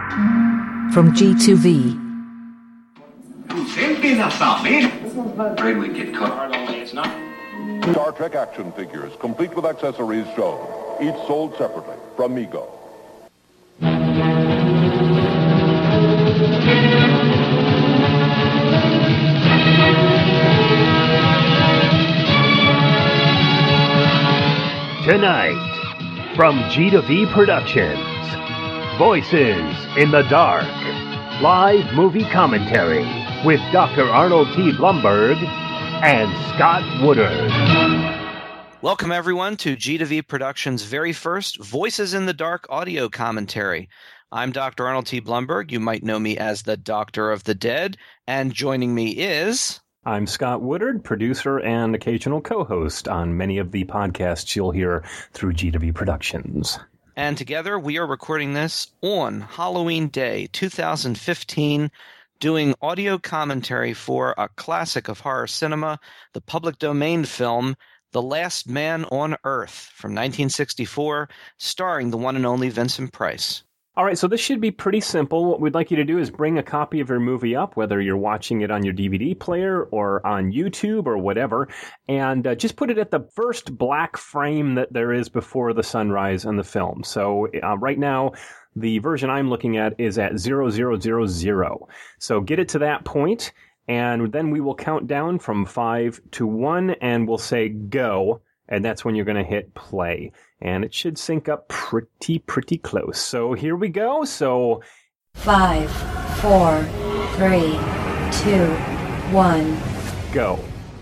From G2V. Afraid we'd get caught. It's not. Star Trek action figures, complete with accessories shown. Each sold separately from Mego. Tonight, from G2V Productions, Voices in the Dark, live movie commentary with Dr. Arnold T. Blumberg and Scott Woodard. Welcome, everyone, to G2V Productions' very first Voices in the Dark audio commentary. I'm Dr. Arnold T. Blumberg. You might know me as the Doctor of the Dead, and joining me is... I'm Scott Woodard, producer and occasional co-host on many of the podcasts you'll hear through G2V Productions. And together we are recording this on Halloween Day 2015, doing audio commentary for a classic of horror cinema, the public domain film The Last Man on Earth from 1964, starring the one and only Vincent Price. All right, so this should be pretty simple. What we'd like you to do is bring a copy of your movie up, whether you're watching it on your DVD player or on YouTube or whatever, and just put it at the first black frame that there is before the sunrise in the film. So right now, the version I'm looking at is at 0000. So get it to that point, and then we will count down from 5 to 1, and we'll say go, and that's when you're going to hit play. And it should sync up pretty close. So here we go. So 5, 4, 3, 2, 1. Go.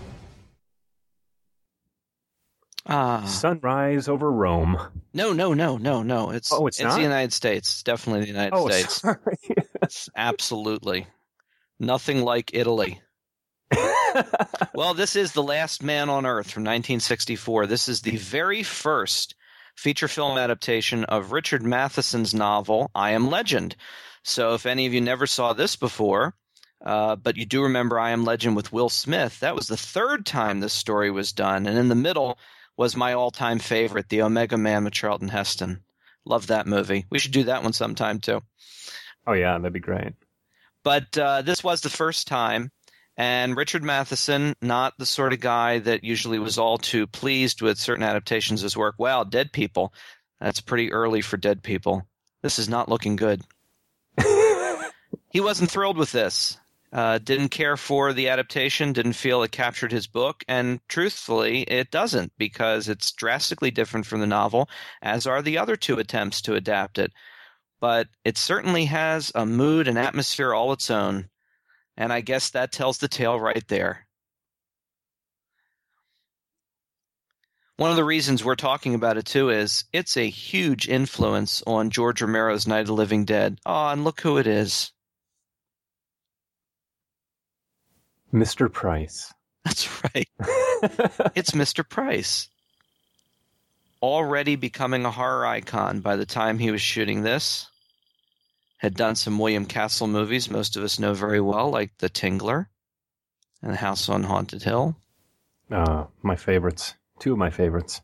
Sunrise over Rome. No. It's not? It's the United States. It's definitely the United States. Sorry. It's absolutely nothing like Italy. Well, this is The Last Man on Earth from 1964. This is the very first feature film adaptation of Richard Matheson's novel, I Am Legend. So if any of you never saw this before, but you do remember I Am Legend with Will Smith, that was the third time this story was done. And in the middle was my all-time favorite, The Omega Man with Charlton Heston. Love that movie. We should do that one sometime, too. Oh, yeah, that'd be great. But this was the first time. And Richard Matheson, not the sort of guy that usually was all too pleased with certain adaptations of his work. Wow, Dead People. That's pretty early for Dead People. This is not looking good. He wasn't thrilled with this. Didn't care for the adaptation, didn't feel it captured his book, and truthfully, it doesn't, because it's drastically different from the novel, as are the other two attempts to adapt it. But it certainly has a mood and atmosphere all its own. And I guess that tells the tale right there. One of the reasons we're talking about it, too, is it's a huge influence on George Romero's Night of the Living Dead. Oh, and look who it is. Mr. Price. That's right. It's Mr. Price. Already becoming a horror icon by the time he was shooting this. Had done some William Castle movies most of us know very well, like The Tingler and The House on Haunted Hill. My favorites. Two of my favorites.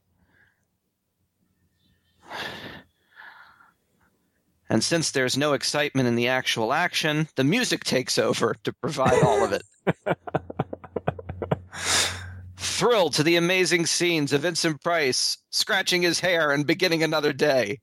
And since there's no excitement in the actual action, the music takes over to provide all of it. Thrilled to the amazing scenes of Vincent Price scratching his hair and beginning another day.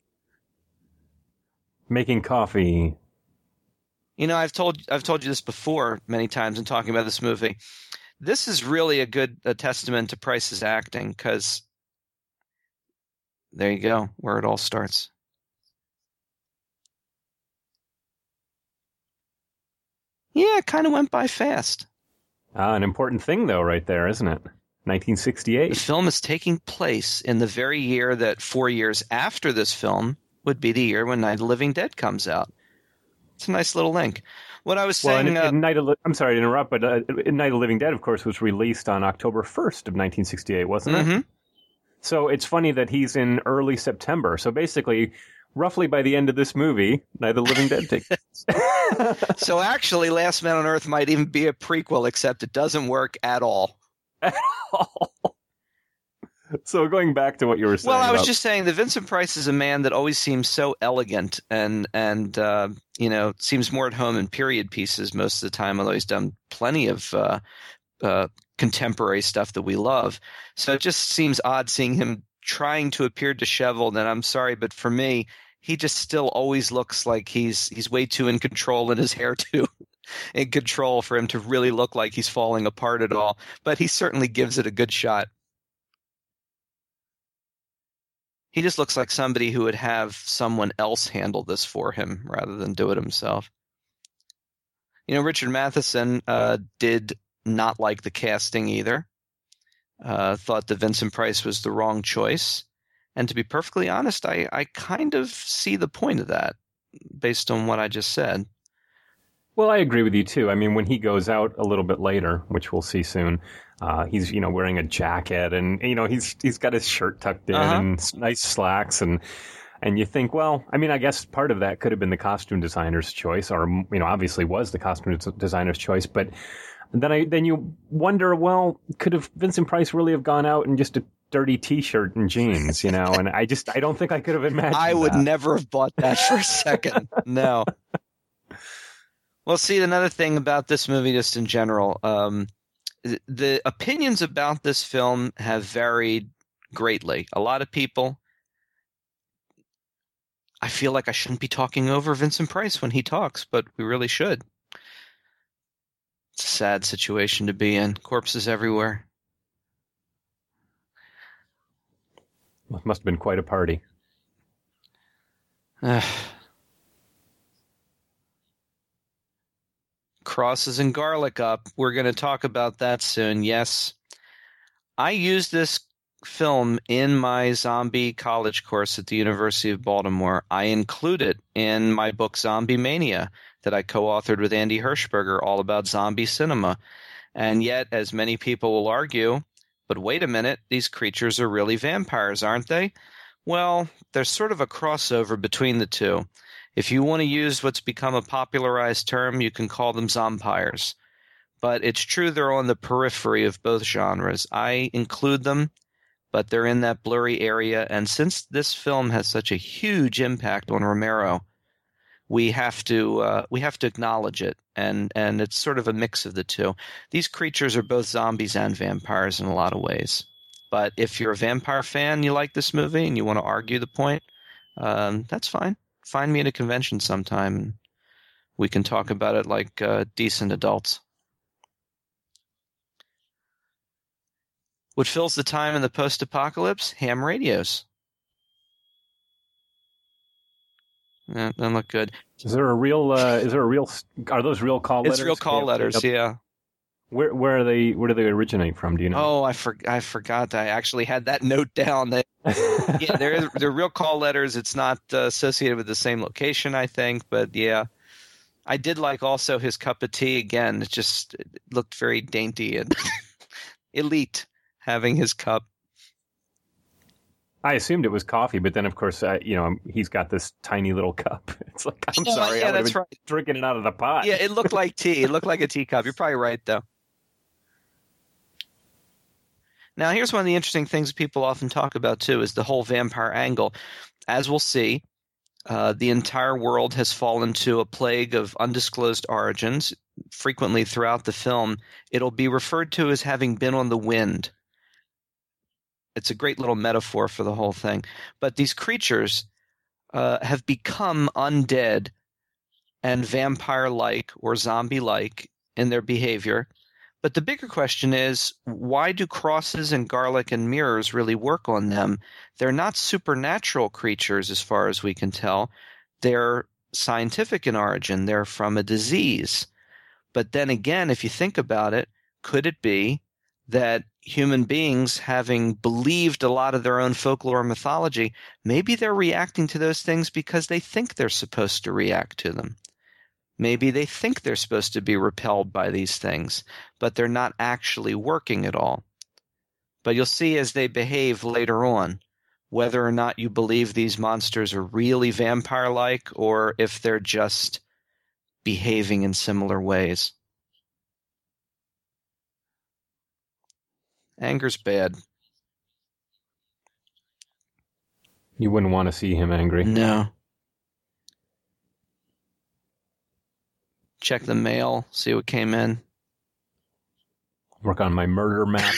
Making coffee. You know, I've told you this before many times in talking about this movie. This is really a testament to Price's acting, because there you go, where it all starts. Yeah, it kind of went by fast. An important thing, though, right there, isn't it? 1968. The film is taking place in the very year that 4 years after this film would be the year when Night of the Living Dead comes out. It's a nice little link. What I was saying... I'm sorry to interrupt, but Night of the Living Dead, of course, was released on October 1st of 1968, wasn't it? So it's funny that he's in early September. So basically, roughly by the end of this movie, Night of the Living Dead takes place. So actually, Last Man on Earth might even be a prequel, except it doesn't work at all. At all. So going back to what you were saying. Well, I was just saying that Vincent Price is a man that always seems so elegant and seems more at home in period pieces most of the time, although he's done plenty of contemporary stuff that we love. So it just seems odd seeing him trying to appear disheveled. And I'm sorry, but for me, he just still always looks like he's way too in control and his hair too in control for him to really look like he's falling apart at all. But he certainly gives it a good shot. He just looks like somebody who would have someone else handle this for him rather than do it himself. Richard Matheson did not like the casting either. Thought that Vincent Price was the wrong choice. And to be perfectly honest, I kind of see the point of that based on what I just said. Well, I agree with you too. I mean, when he goes out a little bit later, which we'll see soon, he's wearing a jacket and he's got his shirt tucked in and nice slacks and you think, well, I mean, I guess part of that could have been the costume designer's choice, or obviously was the costume designer's choice, but then you wonder, well, could have Vincent Price really have gone out in just a dirty T-shirt and jeans, and I don't think I could have imagined I would never have bought that for a second. No. Well, see, another thing about this movie, just in general, the opinions about this film have varied greatly. A lot of people, I feel like I shouldn't be talking over Vincent Price when he talks, but we really should. It's a sad situation to be in. Corpses everywhere. It must have been quite a party. Crosses and garlic up. We're going to talk about that soon. Yes. I used this film in my zombie college course at the University of Baltimore. I include it in my book Zombie Mania that I co-authored with Andy Hirschberger, all about zombie cinema. And yet, as many people will argue, but wait a minute, these creatures are really vampires, aren't they? Well, there's sort of a crossover between the two. If you want to use what's become a popularized term, you can call them zompires. But it's true they're on the periphery of both genres. I include them, but they're in that blurry area. And since this film has such a huge impact on Romero, we have to acknowledge it. And it's sort of a mix of the two. These creatures are both zombies and vampires in a lot of ways. But if you're a vampire fan, you like this movie, and you want to argue the point, that's fine. Find me at a convention sometime, and we can talk about it like decent adults. What fills the time in the post-apocalypse? Ham radios. That doesn't look good. Are those real call letters? It's real call letters, yeah. Where do they originate from? Do you know? Oh, I forgot. I actually had that note down. Yeah, they're real call letters. It's not associated with the same location, I think. But yeah, I did like also his cup of tea. Again, it looked very dainty and elite having his cup. I assumed it was coffee, but then of course, he's got this tiny little cup. It's like, I'm sorry, yeah, that's right. Drinking it out of the pot. Yeah, it looked like tea. It looked like a teacup. You're probably right, though. Now, here's one of the interesting things people often talk about, too, is the whole vampire angle. As we'll see, the entire world has fallen to a plague of undisclosed origins. Frequently throughout the film, it'll be referred to as having been on the wind. It's a great little metaphor for the whole thing. But these creatures have become undead and vampire-like or zombie-like in their behavior. But the bigger question is, why do crosses and garlic and mirrors really work on them? They're not supernatural creatures as far as we can tell. They're scientific in origin. They're from a disease. But then again, if you think about it, could it be that human beings, having believed a lot of their own folklore and mythology, maybe they're reacting to those things because they think they're supposed to react to them? Maybe they think they're supposed to be repelled by these things, but they're not actually working at all. But you'll see as they behave later on whether or not you believe these monsters are really vampire-like or if they're just behaving in similar ways. Anger's bad. You wouldn't want to see him angry. No. Check the mail, see what came in. Work on my murder map.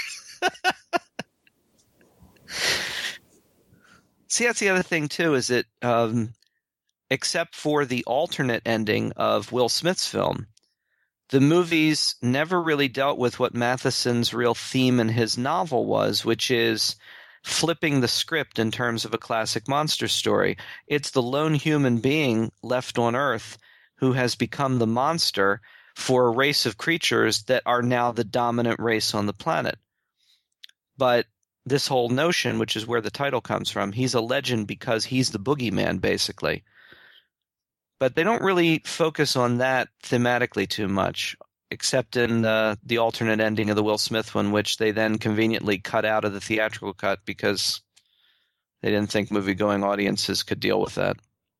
See, that's the other thing, too, is that except for the alternate ending of Will Smith's film, the movies never really dealt with what Matheson's real theme in his novel was, which is flipping the script in terms of a classic monster story. It's the lone human being left on Earth who has become the monster for a race of creatures that are now the dominant race on the planet. But this whole notion, which is where the title comes from, he's a legend because he's the boogeyman, basically. But they don't really focus on that thematically too much, except in the alternate ending of the Will Smith one, which they then conveniently cut out of the theatrical cut because they didn't think movie-going audiences could deal with that.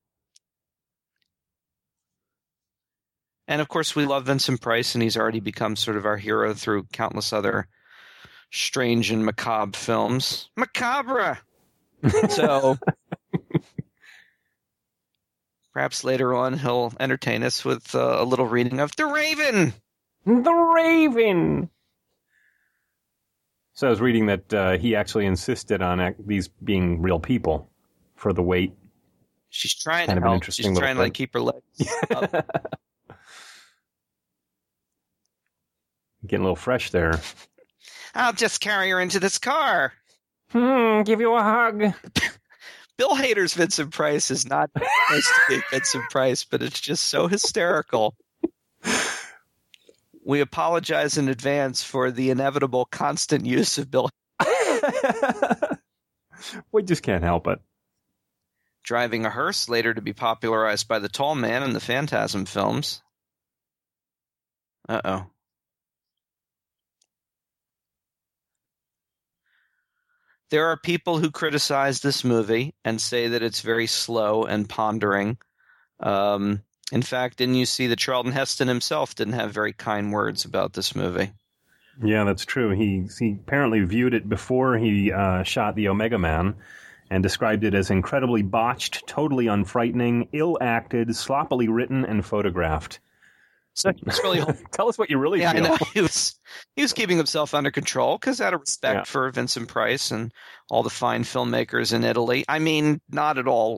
And, of course, we love Vincent Price, and he's already become sort of our hero through countless other strange and macabre films. Macabre! So perhaps later on he'll entertain us with a little reading of The Raven! The Raven! So I was reading that he actually insisted on these being real people for the wait. She's trying kind to help. She's trying to like keep her legs up. Getting a little fresh there. I'll just carry her into this car. Give you a hug. Bill Hader's Vincent Price is not supposed to be Vincent Price, but it's just so hysterical. We apologize in advance for the inevitable constant use of Bill. We just can't help it. Driving a hearse, later to be popularized by the tall man in the Phantasm films. Uh-oh. There are people who criticize this movie and say that it's very slow and pondering. In fact, didn't you see that Charlton Heston himself didn't have very kind words about this movie? Yeah, that's true. He apparently viewed it before he shot The Omega Man and described it as incredibly botched, totally unfrightening, ill-acted, sloppily written, and photographed. So it's really tell us what you really feel. I know. He was keeping himself under control because out of respect for Vincent Price and all the fine filmmakers in Italy. I mean, not at all.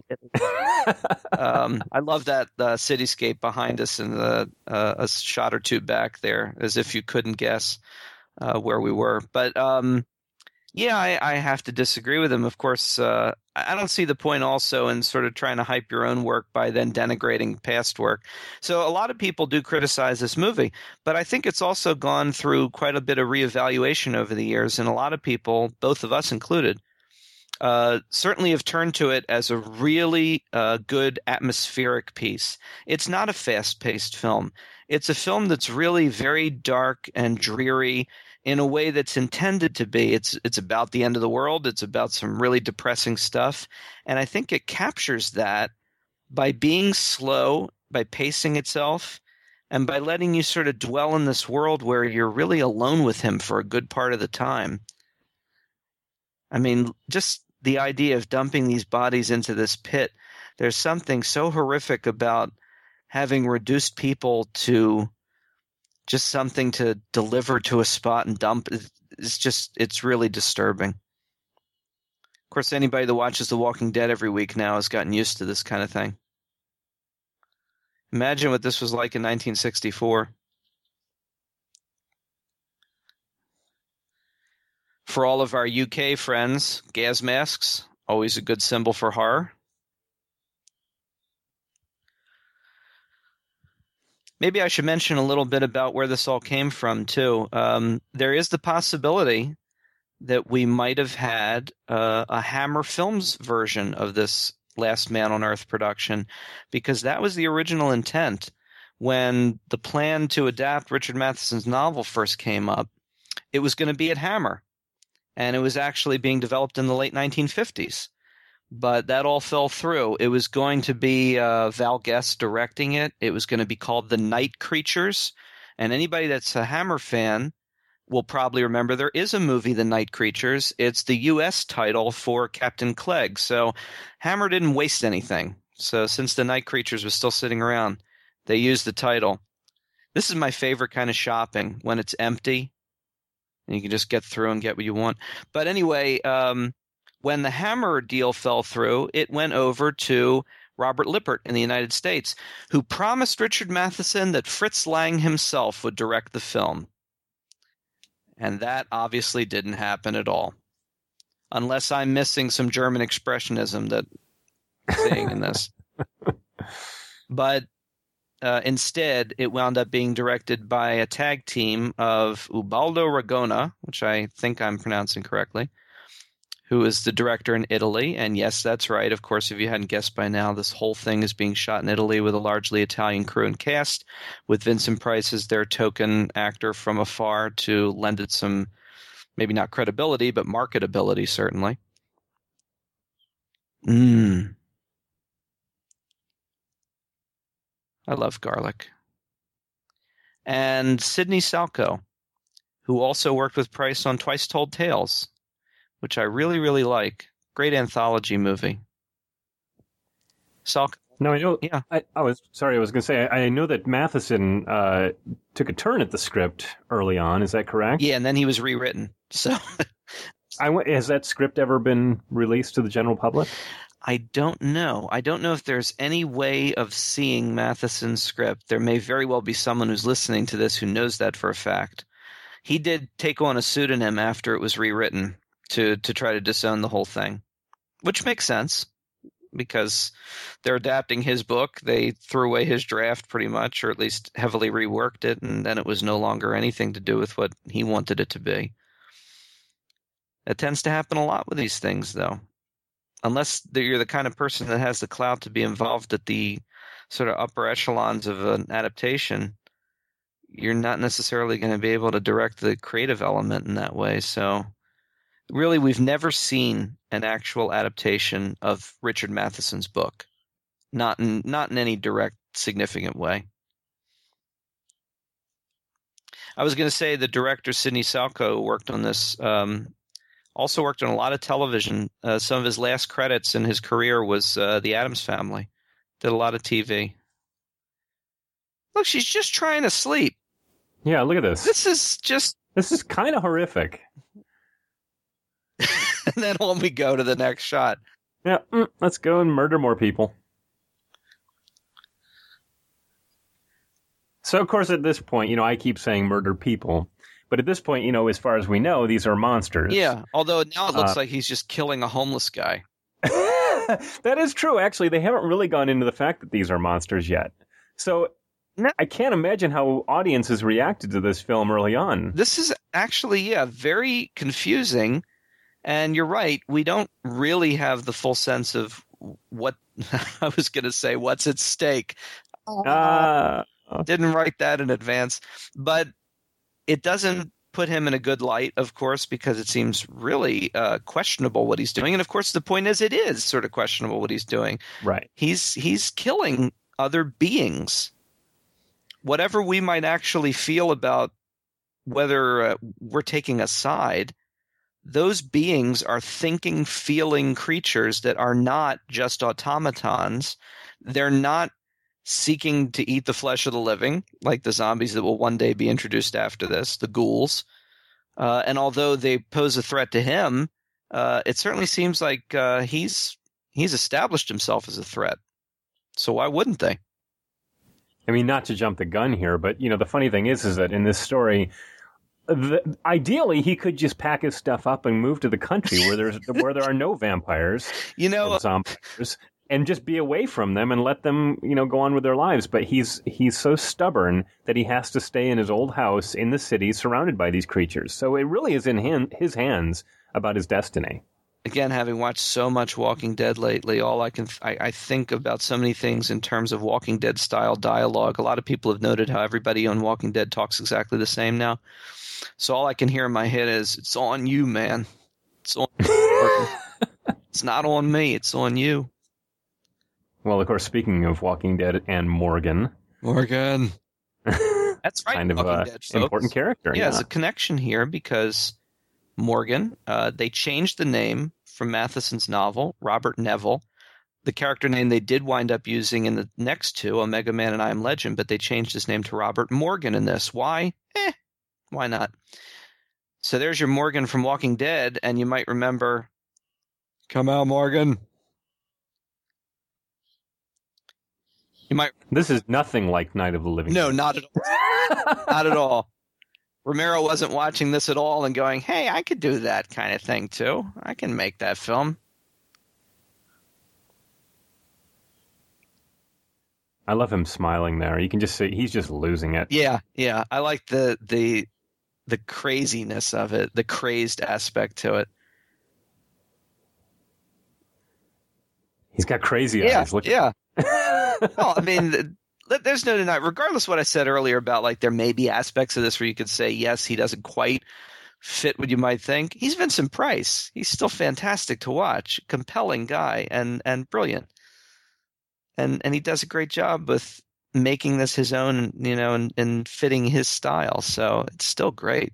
I love that cityscape behind us and a shot or two back there, as if you couldn't guess where we were. But I have to disagree with him. Of course, I don't see the point also in sort of trying to hype your own work by then denigrating past work. So a lot of people do criticize this movie, but I think it's also gone through quite a bit of reevaluation over the years, and a lot of people, both of us included, certainly have turned to it as a really good atmospheric piece. It's not a fast-paced film. It's a film that's really very dark and dreary in a way that's intended to be. It's about the end of the world. It's about some really depressing stuff. And I think it captures that by being slow, by pacing itself, and by letting you sort of dwell in this world where you're really alone with him for a good part of the time. I mean, just the idea of dumping these bodies into this pit, there's something so horrific about having reduced people to just something to deliver to a spot and dump. It's really disturbing. Of course, anybody that watches The Walking Dead every week now has gotten used to this kind of thing. Imagine what this was like in 1964. For all of our UK friends, gas masks, always a good symbol for horror. Maybe I should mention a little bit about where this all came from, too. There is the possibility that we might have had a Hammer Films version of this Last Man on Earth production, because that was the original intent. When the plan to adapt Richard Matheson's novel first came up, it was going to be at Hammer, and it was actually being developed in the late 1950s. But that all fell through. It was going to be Val Guest directing it. It was going to be called The Night Creatures. And anybody that's a Hammer fan will probably remember there is a movie, The Night Creatures. It's the U.S. title for Captain Clegg. So Hammer didn't waste anything. So since The Night Creatures was still sitting around, they used the title. This is my favorite kind of shopping, when it's empty and you can just get through and get what you want. But anyway, when the Hammer deal fell through, it went over to Robert Lippert in the United States, who promised Richard Matheson that Fritz Lang himself would direct the film. And that obviously didn't happen at all. Unless I'm missing some German expressionism that I'm seeing in this. But instead, it wound up being directed by a tag team of Ubaldo Ragona, which I think I'm pronouncing correctly, who is the director in Italy. And yes, that's right. Of course, if you hadn't guessed by now, this whole thing is being shot in Italy with a largely Italian crew and cast, with Vincent Price as their token actor from afar to lend it some, maybe not credibility, but marketability, certainly. I love garlic. And Sidney Salko, who also worked with Price on Twice Told Tales, which I really, really like. Great anthology movie. Salk. No, I know. Yeah. I was going to say, I know that Matheson took a turn at the script early on. Is that correct? Yeah, and then he was rewritten. So, has that script ever been released to the general public? I don't know. I don't know if there's any way of seeing Matheson's script. There may very well be someone who's listening to this who knows that for a fact. He did take on a pseudonym after it was rewritten to try to disown the whole thing, which makes sense because they're adapting his book. They threw away his draft pretty much, or at least heavily reworked it, and then it was no longer anything to do with what he wanted it to be. It tends to happen a lot with these things, though. Unless you're the kind of person that has the clout to be involved at the sort of upper echelons of an adaptation, you're not necessarily going to be able to direct the creative element in that way. So really, we've never seen an actual adaptation of Richard Matheson's book, not in any direct, significant way. I was going to say the director, Sidney Salko, worked on this, also worked on a lot of television. Some of his last credits in his career was The Addams Family. Did a lot of TV. Look, she's just trying to sleep. Yeah, look at this. This is kind of horrific. And then when we go to the next shot. Yeah, let's go and murder more people. So, of course, at this point, I keep saying murder people. But at this point, as far as we know, these are monsters. Yeah, although now it looks like he's just killing a homeless guy. That is true. Actually, they haven't really gone into the fact that these are monsters yet. So I can't imagine how audiences reacted to this film early on. This is actually, very confusing. And you're right. We don't really have the full sense of what I was going to say, what's at stake. Didn't write that in advance. But it doesn't put him in a good light, of course, because it seems really questionable what he's doing. And, of course, the point is it is sort of questionable what he's doing. Right. He's killing other beings. Whatever we might actually feel about whether we're taking a side, those beings are thinking, feeling creatures that are not just automatons. They're not seeking to eat the flesh of the living, like the zombies that will one day be introduced after this, the ghouls. And although they pose a threat to him, it certainly seems like he's established himself as a threat. So why wouldn't they? I mean, not to jump the gun here, but, the funny thing is that in this story, ideally, he could just pack his stuff up and move to the country where there are no vampires and zombies, and just be away from them and let them, go on with their lives. But he's so stubborn that he has to stay in his old house in the city surrounded by these creatures. So it really is in his hands about his destiny. Again, having watched so much Walking Dead lately, I think about so many things in terms of Walking Dead style dialogue. A lot of people have noted how everybody on Walking Dead talks exactly the same now. So all I can hear in my head is, it's on you, man. It's on you. It's not on me. It's on you. Well, of course, speaking of Walking Dead and Morgan. That's right. kind of Walking Dead, folks. important character. Yeah, there's a connection here because Morgan, they changed the name from Matheson's novel, Robert Neville. The character name they did wind up using in the next two, Omega Man and I Am Legend, but they changed his name to Robert Morgan in this. Why? Why not? So there's your Morgan from Walking Dead, and you might remember, come out, Morgan. You might. This is nothing like Night of the Living Dead. No, not at all. Not at all. Romero wasn't watching this at all and going, hey, I could do that kind of thing too. I can make that film. I love him smiling there. You can just see he's just losing it. Yeah. I like the craziness of it, the crazed aspect to it. He's got crazy eyes. Yeah. Well, I mean, there's no denying. Regardless of what I said earlier about like there may be aspects of this where you could say yes, he doesn't quite fit what you might think. He's Vincent Price. He's still fantastic to watch, compelling guy, and brilliant. And he does a great job with making this his own, and fitting his style. So it's still great.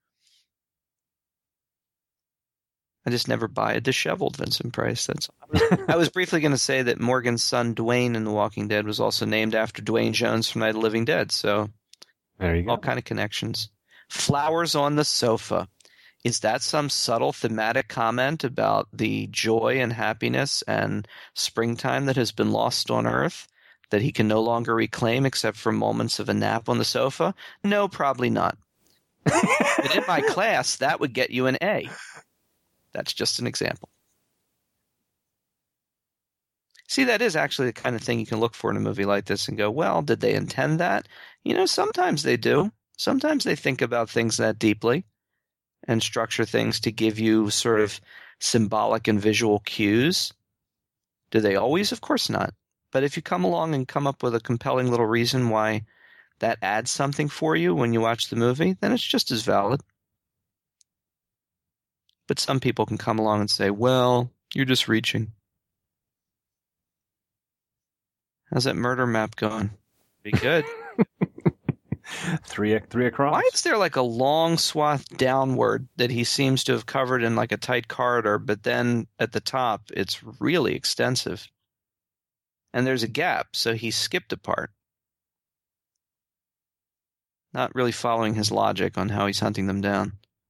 I just never buy a disheveled Vincent Price. I was briefly going to say that Morgan's son Dwayne in The Walking Dead was also named after Dwayne Jones from Night of the Living Dead. So there you go. All kind of connections. Flowers on the sofa. Is that some subtle thematic comment about the joy and happiness and springtime that has been lost on Earth that he can no longer reclaim except for moments of a nap on the sofa? No, probably not. But in my class, that would get you an A. That's just an example. See, that is actually the kind of thing you can look for in a movie like this and go, well, did they intend that? Sometimes they do. Sometimes they think about things that deeply and structure things to give you sort of symbolic and visual cues. Do they always? Of course not. But if you come along and come up with a compelling little reason why that adds something for you when you watch the movie, then it's just as valid. But some people can come along and say, well, you're just reaching. How's that murder map going? Pretty good. Three across. Why is there like a long swath downward that he seems to have covered in like a tight corridor, but then at the top it's really extensive? And there's a gap, so he skipped a part. Not really following his logic on how he's hunting them down.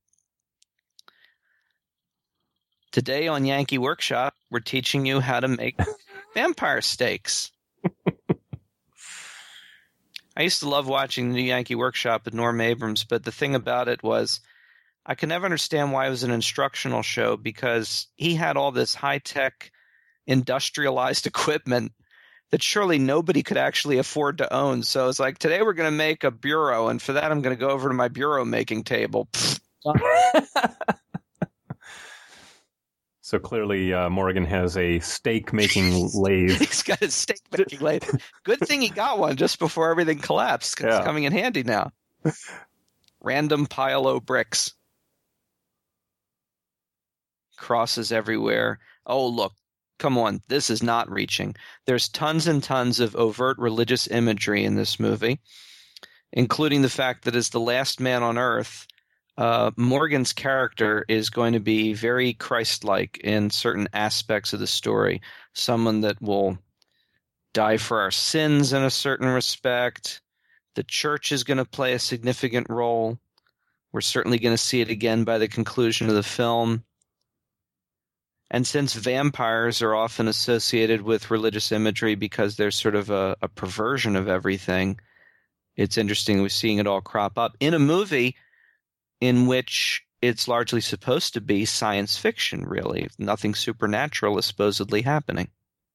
Today on Yankee Workshop, we're teaching you how to make vampire steaks. I used to love watching the new Yankee Workshop with Norm Abrams, but the thing about it was I could never understand why it was an instructional show because he had all this high-tech industrialized equipment that surely nobody could actually afford to own. So it's like, today we're going to make a bureau, and for that I'm going to go over to my bureau making table. So clearly Morgan has a steak-making lathe. He's got a steak-making lathe. Good thing he got one just before everything collapsed. It's coming in handy now. Random pile of bricks. Crosses everywhere. Oh, look. Come on. This is not reaching. There's tons and tons of overt religious imagery in this movie, including the fact that as the last man on Earth, Morgan's character is going to be very Christ-like in certain aspects of the story. Someone that will die for our sins in a certain respect. The church is going to play a significant role. We're certainly going to see it again by the conclusion of the film. And since vampires are often associated with religious imagery because they're sort of a perversion of everything, it's interesting we're seeing it all crop up in a movie in which it's largely supposed to be science fiction, really. Nothing supernatural is supposedly happening.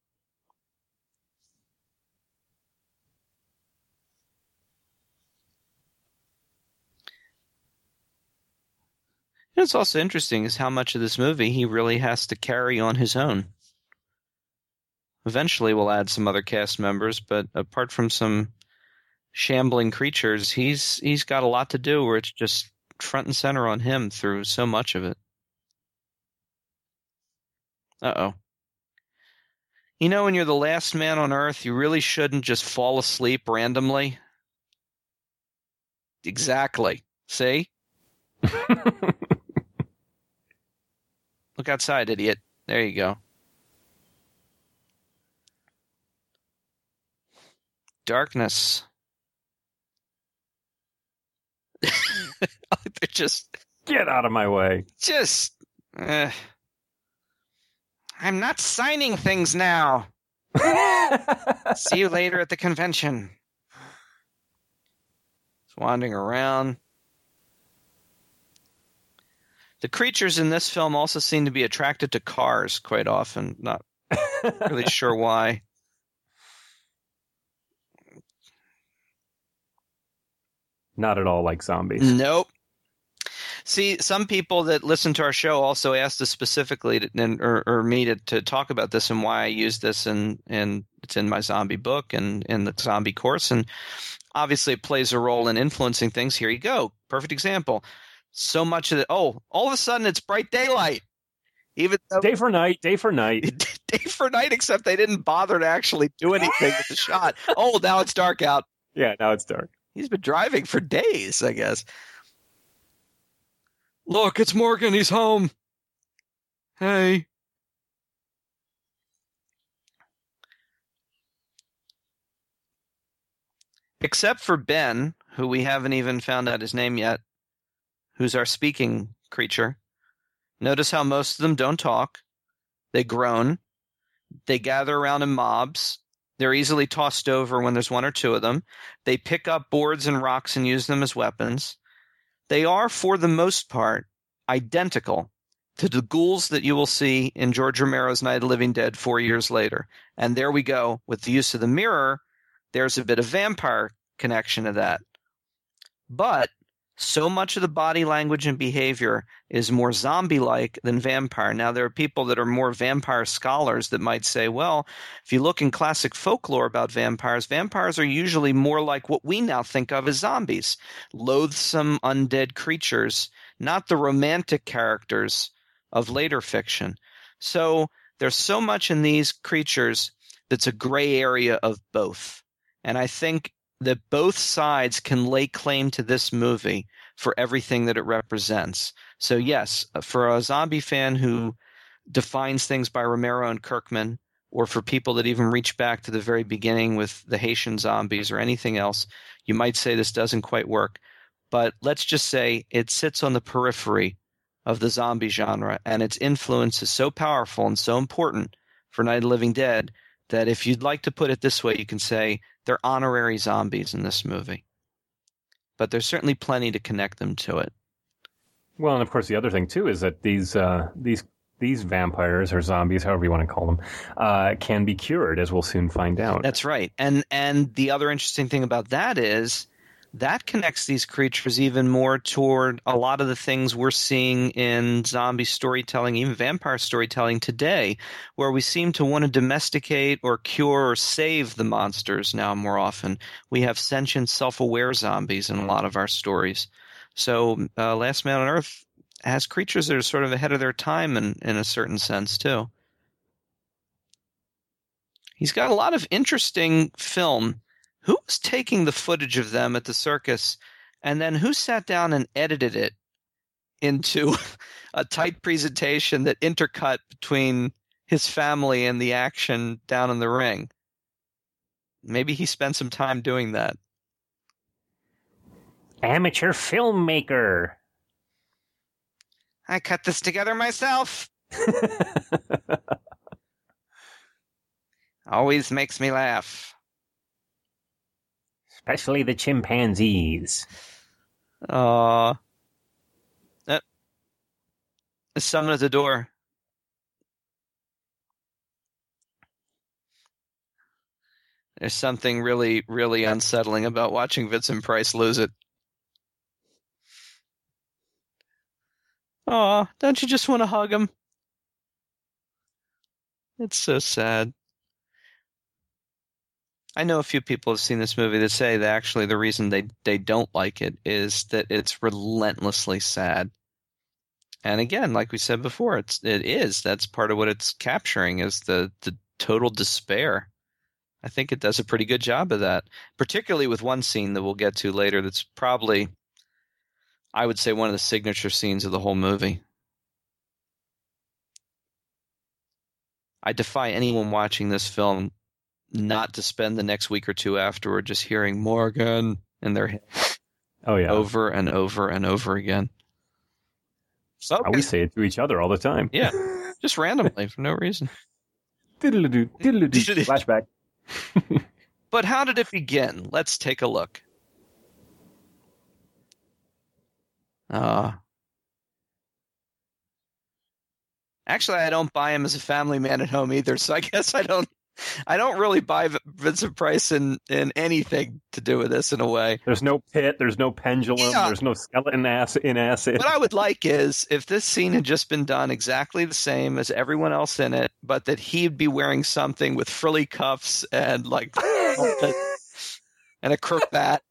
And what's also interesting is how much of this movie he really has to carry on his own. Eventually we'll add some other cast members, but apart from some shambling creatures, he's got a lot to do where it's just front and center on him through so much of it. Uh-oh. When you're the last man on Earth, you really shouldn't just fall asleep randomly. Exactly. See? Look outside, idiot. There you go. Darkness. They're just... Get out of my way. I'm not signing things now. See you later at the convention. It's wandering around. The creatures in this film also seem to be attracted to cars quite often. Not really sure why. Not at all like zombies. Nope. See, some people that listen to our show also asked us specifically or me to talk about this and why I use this, and it's in my zombie book and in the zombie course, and obviously it plays a role in influencing things. Here you go. Perfect example. So much of it. Oh, all of a sudden it's bright daylight. Even though, day for night. Day for night, except they didn't bother to actually do anything with the shot. Oh, now it's dark out. Yeah, now it's dark. He's been driving for days, I guess. Look, it's Morgan. He's home. Hey. Except for Ben, who we haven't even found out his name yet, who's our speaking creature. Notice how most of them don't talk. They groan. They gather around in mobs. They're easily tossed over when there's one or two of them. They pick up boards and rocks and use them as weapons. They are, for the most part, identical to the ghouls that you will see in George Romero's Night of the Living Dead 4 years later. And there we go. With the use of the mirror, there's a bit of vampire connection to that. But so much of the body language and behavior is more zombie-like than vampire. Now, there are people that are more vampire scholars that might say, well, if you look in classic folklore about vampires, vampires are usually more like what we now think of as zombies, loathsome undead creatures, not the romantic characters of later fiction. So there's so much in these creatures that's a gray area of both. And I think that both sides can lay claim to this movie for everything that it represents. So yes, for a zombie fan who defines things by Romero and Kirkman, or for people that even reach back to the very beginning with the Haitian zombies or anything else, you might say this doesn't quite work. But let's just say it sits on the periphery of the zombie genre, and its influence is so powerful and so important for Night of the Living Dead that if you'd like to put it this way, you can say they're honorary zombies in this movie. But there's certainly plenty to connect them to it. Well, and of course the other thing too is that these vampires or zombies, however you want to call them, can be cured, as we'll soon find out. That's right. And the other interesting thing about that is that connects these creatures even more toward a lot of the things we're seeing in zombie storytelling, even vampire storytelling today, where we seem to want to domesticate or cure or save the monsters now more often. We have sentient, self-aware zombies in a lot of our stories. So Last Man on Earth has creatures that are sort of ahead of their time in a certain sense, too. He's got a lot of interesting film. Who was taking the footage of them at the circus, and then who sat down and edited it into a tight presentation that intercut between his family and the action down in the ring? Maybe he spent some time doing that. Amateur filmmaker. I cut this together myself. Always makes me laugh. Especially the chimpanzees. There's someone at the door. There's something really, really unsettling about watching Vincent Price lose it. Aw, don't you just want to hug him? It's so sad. I know a few people have seen this movie that say that actually the reason they don't like it is that it's relentlessly sad. And again, like we said before, it is. That's part of what it's capturing is the total despair I think it does a pretty good job of that, particularly with one scene that we'll get to later that's probably, I would say, one of the signature scenes of the whole movie. I defy anyone watching this film not to spend the next week or two afterward just hearing Morgan in their head over and over and over again. So we say it to each other all the time. Yeah, just randomly for no reason. Diddle-a-doo, diddle-a-doo, flashback. But how did it begin? Let's take a look. Actually, I don't buy him as a family man at home either, so I guess I don't really buy Vincent Price in anything to do with this in a way. There's no pit, there's no pendulum, there's no skeleton in acid. What I would like is if this scene had just been done exactly the same as everyone else in it, but that he'd be wearing something with frilly cuffs and like and a cravat.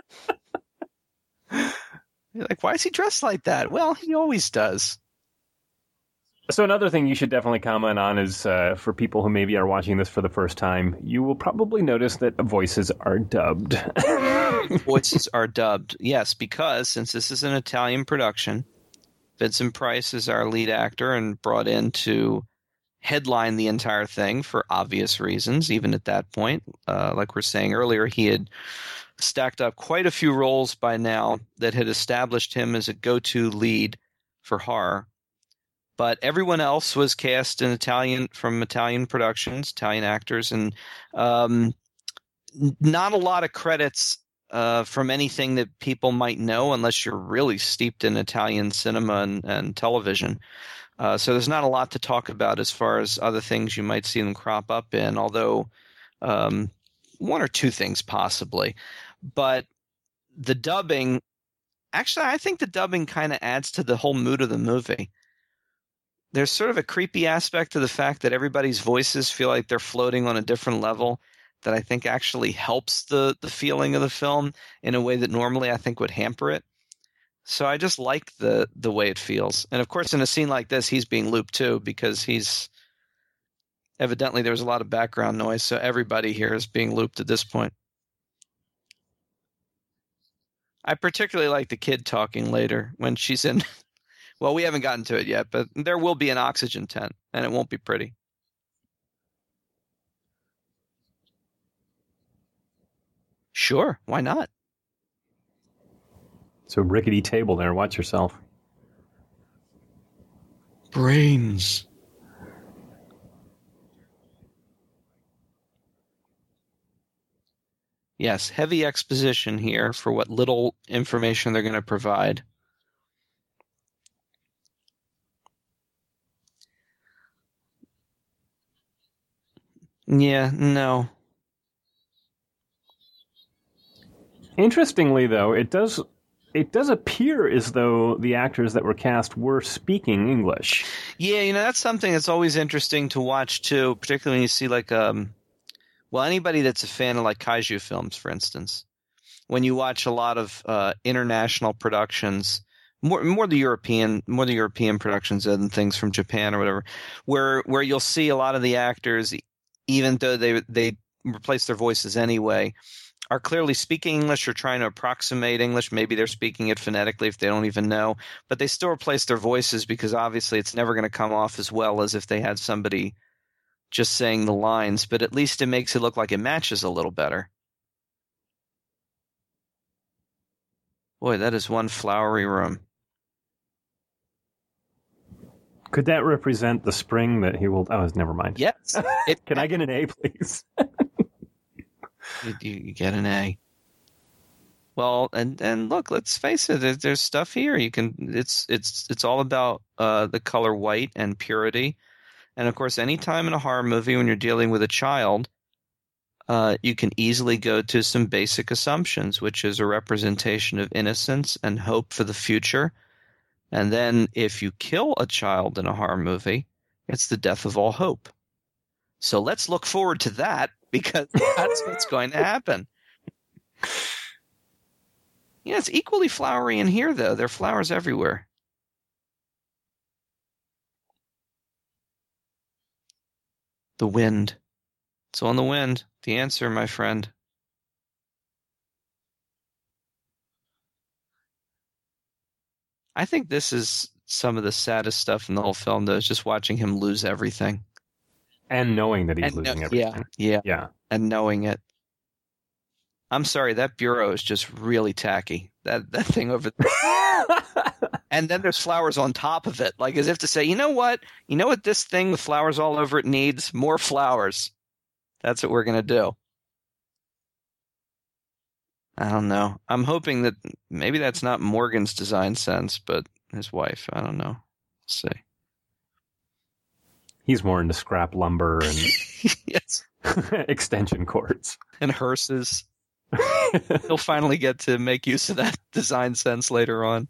You're like, why is he dressed like that? Well, he always does. So another thing you should definitely comment on is for people who maybe are watching this for the first time, you will probably notice that voices are dubbed. Voices are dubbed, yes, because since this is an Italian production, Vincent Price is our lead actor and brought in to headline the entire thing for obvious reasons, even at that point. Like we're saying earlier, he had stacked up quite a few roles by now that had established him as a go-to lead for horror. But everyone else was cast in from Italian productions, Italian actors, and not a lot of credits from anything that people might know unless you're really steeped in Italian cinema and television. So there's not a lot to talk about as far as other things you might see them crop up in, although one or two things possibly. But the dubbing, actually, I think the dubbing kind of adds to the whole mood of the movie. There's sort of a creepy aspect to the fact that everybody's voices feel like they're floating on a different level that I think actually helps the feeling of the film in a way that normally I think would hamper it. So I just like the way it feels. And of course, in a scene like this, he's being looped too because evidently there was a lot of background noise, so everybody here is being looped at this point. I particularly like the kid talking later when she's in... Well, we haven't gotten to it yet, but there will be an oxygen tent, and it won't be pretty. Sure, why not? It's a rickety table there. Watch yourself. Brains. Yes, heavy exposition here for what little information they're going to provide. Yeah, no. Interestingly, though, it does appear as though the actors that were cast were speaking English. Yeah, that's something that's always interesting to watch too, particularly when you see like anybody that's a fan of like kaiju films, for instance. When you watch a lot of international productions, more the European productions than things from Japan or whatever, where you'll see a lot of the actors, even though they replace their voices anyway, are clearly speaking English or trying to approximate English. Maybe they're speaking it phonetically if they don't even know, but they still replace their voices because obviously it's never going to come off as well as if they had somebody just saying the lines, but at least it makes it look like it matches a little better. Boy, that is one flowery room. Could that represent the spring that he will... Oh, never mind. Yes. Can I get an A, please? You get an A. Well, and look, let's face it. There's stuff here. It's all about the color white and purity. And of course, anytime in a horror movie when you're dealing with a child, you can easily go to some basic assumptions, which is a representation of innocence and hope for the future. And then if you kill a child in a horror movie, it's the death of all hope. So let's look forward to that because that's what's going to happen. Yeah, it's equally flowery in here, though. There are flowers everywhere. The wind. It's on the wind. The answer, my friend. I think this is some of the saddest stuff in the whole film, though, is just watching him lose everything. And knowing that he's losing everything. Yeah. And knowing it. I'm sorry, that bureau is just really tacky. That thing over there. And then there's flowers on top of it, like as if to say, you know what? You know what this thing with flowers all over it needs? More flowers. That's what we're going to do. I don't know. I'm hoping that maybe that's not Morgan's design sense, but his wife. I don't know. Let's see. He's more into scrap lumber and yes. extension cords. And hearses. He'll finally get to make use of that design sense later on.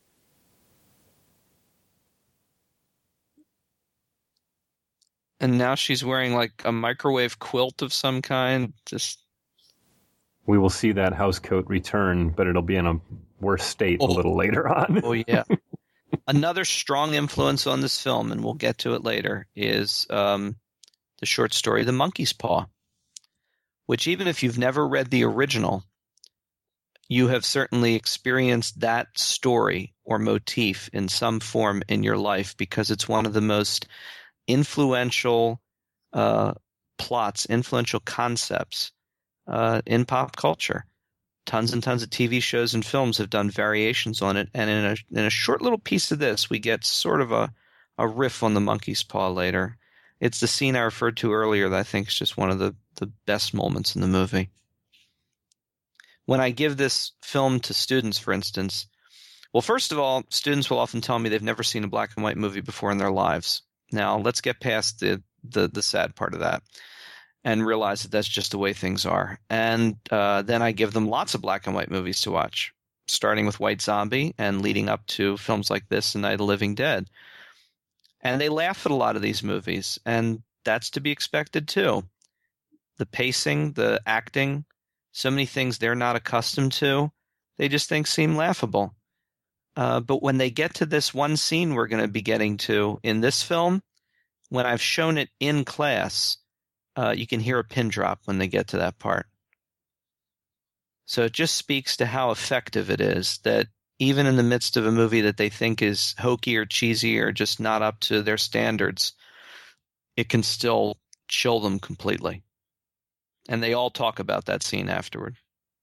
And now she's wearing like a microwave quilt of some kind. Just we will see that house coat return, but it'll be in a worse state a little later on. Oh, yeah. Another strong influence on this film, and we'll get to it later, is the short story The Monkey's Paw, which even if you've never read the original, you have certainly experienced that story or motif in some form in your life because it's one of the most influential plots, influential concepts in pop culture. Tons and tons of TV shows and films have done variations on it, and in a short little piece of this, we get sort of a riff on the monkey's paw later. It's the scene I referred to earlier that I think is just one of the best moments in the movie. When I give this film to students, for instance, well, first of all, students will often tell me they've never seen a black and white movie before in their lives. Now, let's get past the sad part of that and realize that that's just the way things are. And then I give them lots of black and white movies to watch, starting with White Zombie and leading up to films like this and Night of the Living Dead. And they laugh at a lot of these movies, and that's to be expected too. The pacing, the acting, so many things they're not accustomed to, they just think seem laughable. But when they get to this one scene we're going to be getting to in this film, when I've shown it in class, you can hear a pin drop when they get to that part. So it just speaks to how effective it is that even in the midst of a movie that they think is hokey or cheesy or just not up to their standards, it can still chill them completely. And they all talk about that scene afterward.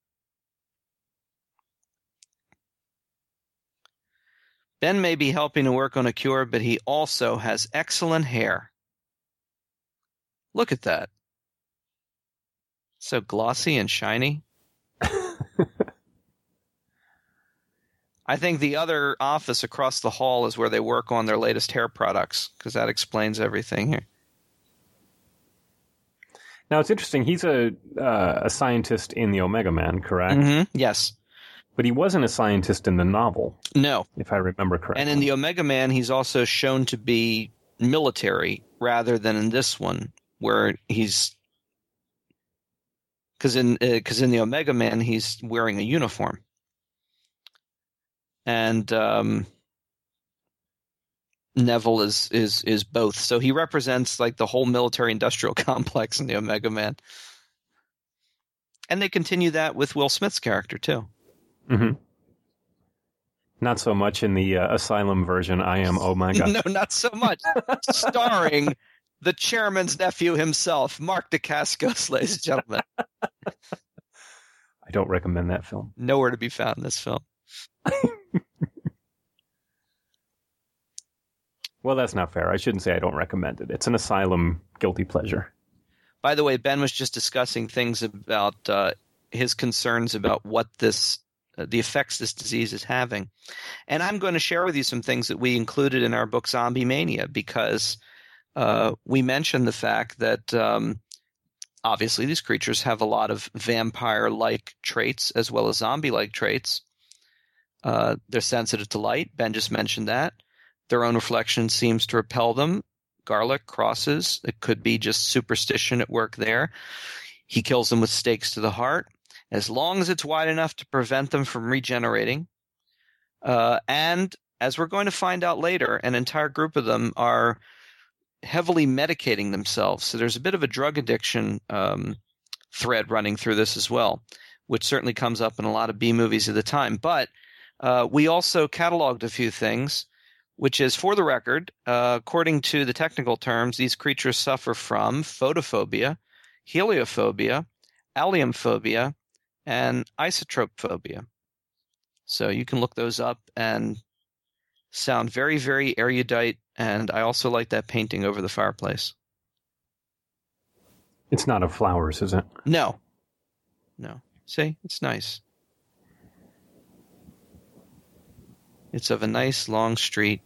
Ben may be helping to work on a cure, but he also has excellent hair. Look at that. So glossy and shiny. I think the other office across the hall is where they work on their latest hair products, because that explains everything here. Now, it's interesting. He's a scientist in the Omega Man, correct? Mm-hmm. Yes. But he wasn't a scientist in the novel. No. If I remember correctly. And in the Omega Man, he's also shown to be military rather than in this one, where he's... Because in the Omega Man, he's wearing a uniform. And Neville is both. So he represents like the whole military-industrial complex in the Omega Man. And they continue that with Will Smith's character, too. Mm-hmm. Not so much in the Asylum version, I Am Omega. No, not so much. Starring the chairman's nephew himself, Mark Dacascos, ladies and gentlemen. I don't recommend that film. Nowhere to be found in this film. Well, that's not fair. I shouldn't say I don't recommend it. It's an Asylum guilty pleasure. By the way, Ben was just discussing things about his concerns about what this the effects this disease is having. And I'm going to share with you some things that we included in our book Zombie Mania, because we mentioned the fact that obviously these creatures have a lot of vampire-like traits as well as zombie-like traits. They're sensitive to light. Ben just mentioned that. Their own reflection seems to repel them. Garlic, crosses. It could be just superstition at work there. He kills them with stakes to the heart, as long as it's wide enough to prevent them from regenerating. And as we're going to find out later, an entire group of them are heavily medicating themselves. So there's a bit of a drug addiction thread running through this as well, which certainly comes up in a lot of B movies of the time. But we also cataloged a few things, which is, for the record, according to the technical terms, these creatures suffer from photophobia, heliophobia, alliumphobia, and isotrope phobia. So you can look those up and sound very, very erudite, and I also like that painting over the fireplace. It's not of flowers, is it? No. See, it's nice. It's of a nice long street.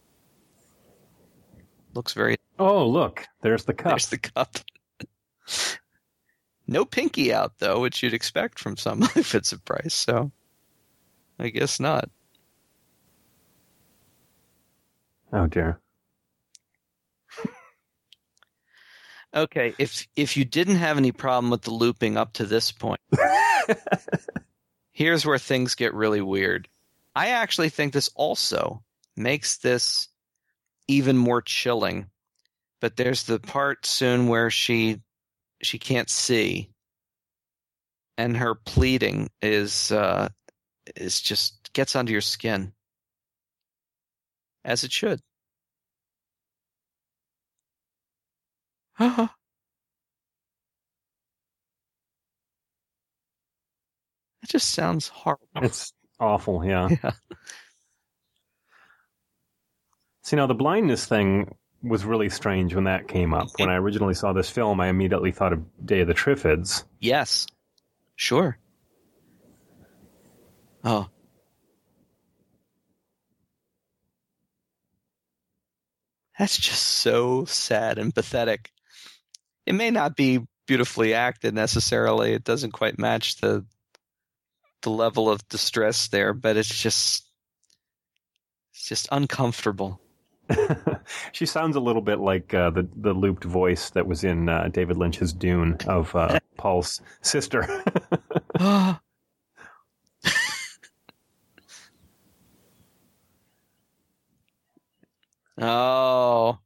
Looks very... Oh, look, there's the cup. There's the cup. No pinky out, though, which you'd expect from someone if it's a price, so I guess not. Oh, dear. Okay, if you didn't have any problem with the looping up to this point, here's where things get really weird. I actually think this also makes this even more chilling. But there's the part soon where she can't see, and her pleading is just gets under your skin, as it should. It just sounds horrible. It's awful, yeah. See, now the blindness thing was really strange when that came up. When I originally saw this film, I immediately thought of Day of the Triffids. Yes, sure. Oh. That's just so sad and pathetic. It may not be beautifully acted necessarily. It doesn't quite match the level of distress there, but it's just uncomfortable. She sounds a little bit like the looped voice that was in David Lynch's Dune of Paul's sister. Oh,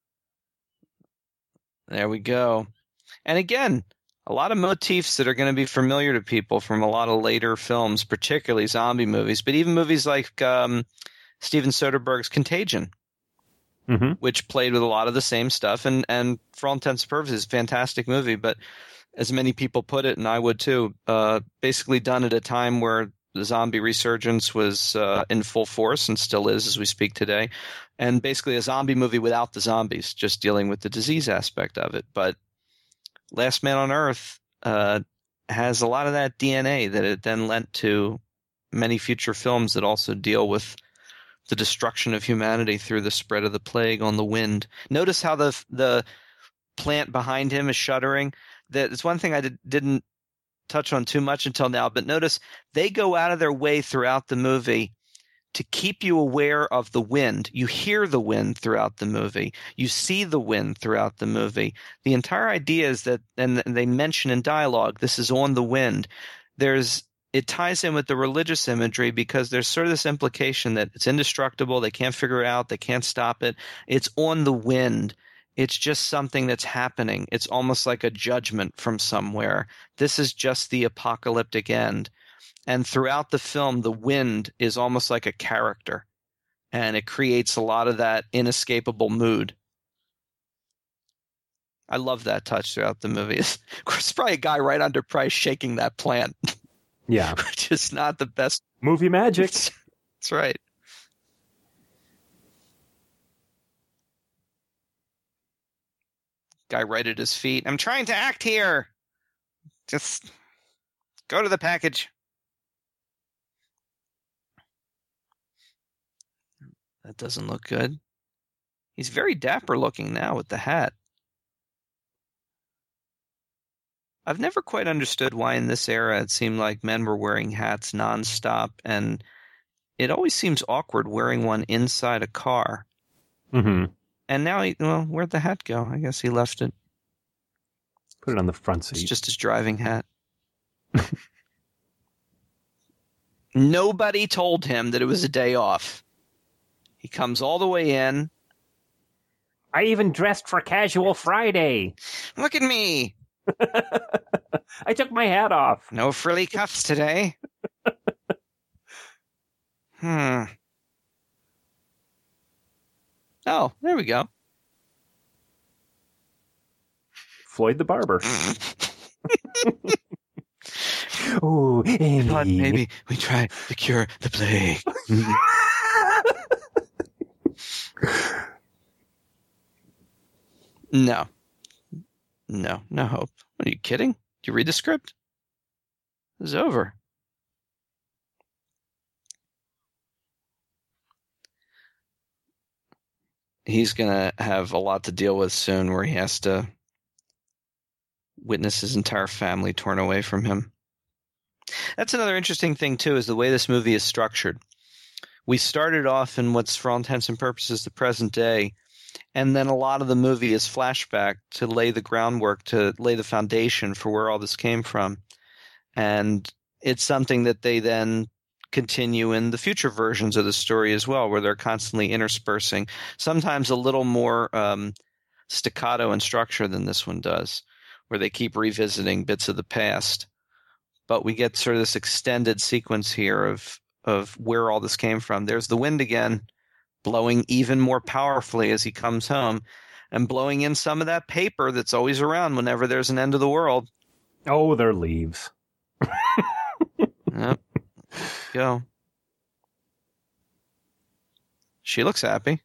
there we go. And again, a lot of motifs that are going to be familiar to people from a lot of later films, particularly zombie movies, but even movies like Steven Soderbergh's Contagion, which played with a lot of the same stuff. And for all intents and purposes, fantastic movie. But as many people put it, and I would too, basically done at a time where the zombie resurgence was in full force and still is as we speak today. And basically a zombie movie without the zombies, just dealing with the disease aspect of it. But Last Man on Earth has a lot of that DNA that it then lent to many future films that also deal with the destruction of humanity through the spread of the plague on the wind. Notice how the plant behind him is shuddering. That's one thing I didn't touch on too much until now, but notice they go out of their way throughout the movie to keep you aware of the wind. You hear the wind throughout the movie. You see the wind throughout the movie. The entire idea is that, and they mention in dialogue, this is on the wind. It ties in with the religious imagery because there's sort of this implication that it's indestructible. They can't figure it out. They can't stop it. It's on the wind. It's just something that's happening. It's almost like a judgment from somewhere. This is just the apocalyptic end. And throughout the film, the wind is almost like a character, and it creates a lot of that inescapable mood. I love that touch throughout the movie. Of course, it's probably a guy right under Price shaking that plant. Yeah. Which is not the best. Movie magic. That's right. Guy right at his feet. I'm trying to act here. Just go to the package. That doesn't look good. He's very dapper looking now with the hat. I've never quite understood why in this era it seemed like men were wearing hats nonstop, and it always seems awkward wearing one inside a car. Mm-hmm. And now, where'd the hat go? I guess he left it. Put it on the front seat. It's just his driving hat. Nobody told him that it was a day off. He comes all the way in. I even dressed for Casual Friday. Look at me. I took my hat off. No frilly cuffs today. Oh, there we go. Floyd the barber. Oh, Amy. Thought maybe we try to cure the plague. No hope. Are you kidding? Did you read the script? It's over. He's going to have a lot to deal with soon where he has to witness his entire family torn away from him. That's another interesting thing, too, is the way this movie is structured. We started off in what's, for all intents and purposes, the present day, and then a lot of the movie is flashback to lay the groundwork, to lay the foundation for where all this came from. And it's something that they then continue in the future versions of the story as well, where they're constantly interspersing, sometimes a little more staccato in structure than this one does, where they keep revisiting bits of the past. But we get sort of this extended sequence here of where all this came from. There's the wind again, blowing even more powerfully as he comes home, and blowing in some of that paper that's always around whenever there's an end of the world. Oh, they're leaves. Yep. Go. She looks happy.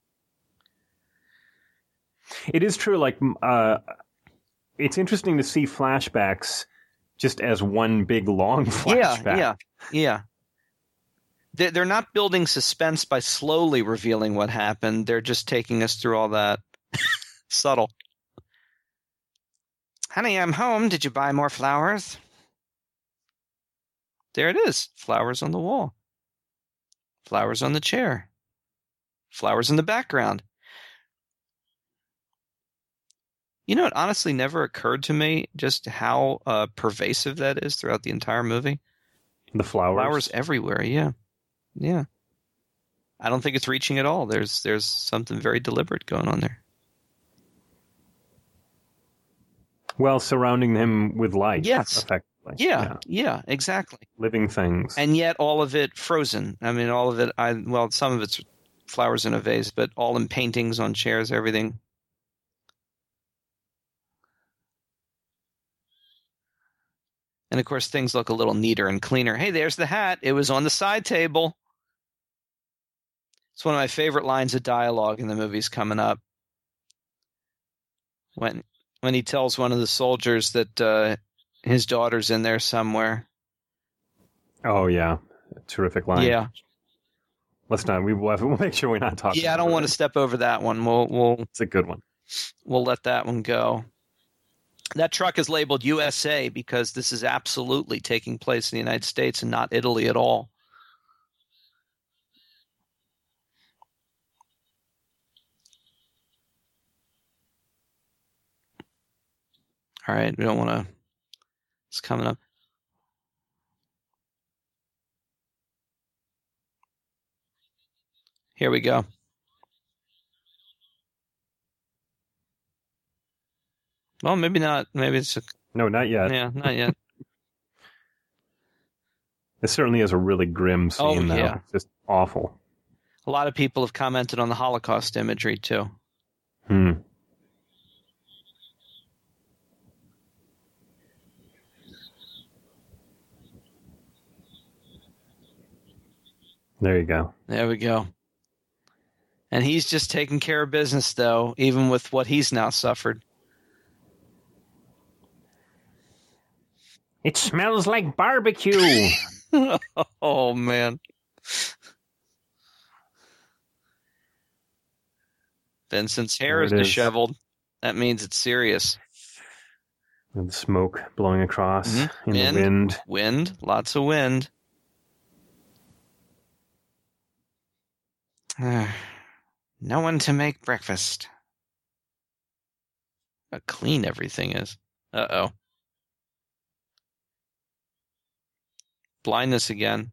It is true. Like, it's interesting to see flashbacks just as one big long flashback. Yeah. They're not building suspense by slowly revealing what happened. They're just taking us through all that. Subtle. Honey, I'm home. Did you buy more flowers? There it is. Flowers on the wall. Flowers on the chair. Flowers in the background. You know, it honestly never occurred to me just how pervasive that is throughout the entire movie. The flowers? Flowers everywhere, yeah. Yeah. I don't think it's reaching at all. There's something very deliberate going on there. Well, surrounding him with light. Yes. Effectively. Yeah, exactly. Living things. And yet all of it frozen. I mean, all of it, some of it's flowers in a vase, but all in paintings on chairs, everything. And of course, things look a little neater and cleaner. Hey, there's the hat. It was on the side table. It's one of my favorite lines of dialogue in the movies coming up. When he tells one of the soldiers that his daughter's in there somewhere. Oh, yeah. Terrific line. Yeah. Let's not. We'll make sure we're not talking. Yeah, I don't want to step over that one. We'll. It's a good one. We'll let that one go. That truck is labeled USA because this is absolutely taking place in the United States and not Italy at all. All right, we don't want to. It's coming up. Here we go. Well, maybe not. Maybe it's no, not yet. Yeah, not yet. It certainly is a really grim scene, though. Yeah. It's just awful. A lot of people have commented on the Holocaust imagery, too. There you go. There we go. And he's just taking care of business, though, even with what he's now suffered. It smells like barbecue. Oh, man. Vincent's hair is disheveled. That means it's serious. And smoke blowing across in the wind. Wind. Lots of wind. No one to make breakfast. How clean everything is. Uh-oh. Blindness again.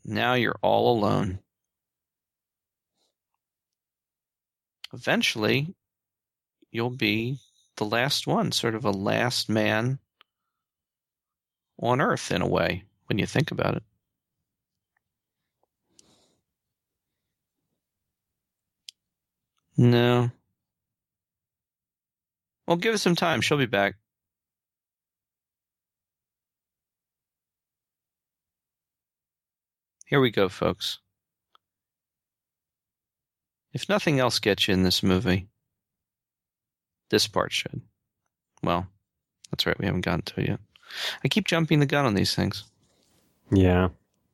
Now you're all alone. Eventually, you'll be the last one, sort of a last man on Earth in a way, when you think about it. No. Well, give us some time. She'll be back. Here we go, folks. If nothing else gets you in this movie, this part should. Well, that's right. We haven't gotten to it yet. I keep jumping the gun on these things. Yeah.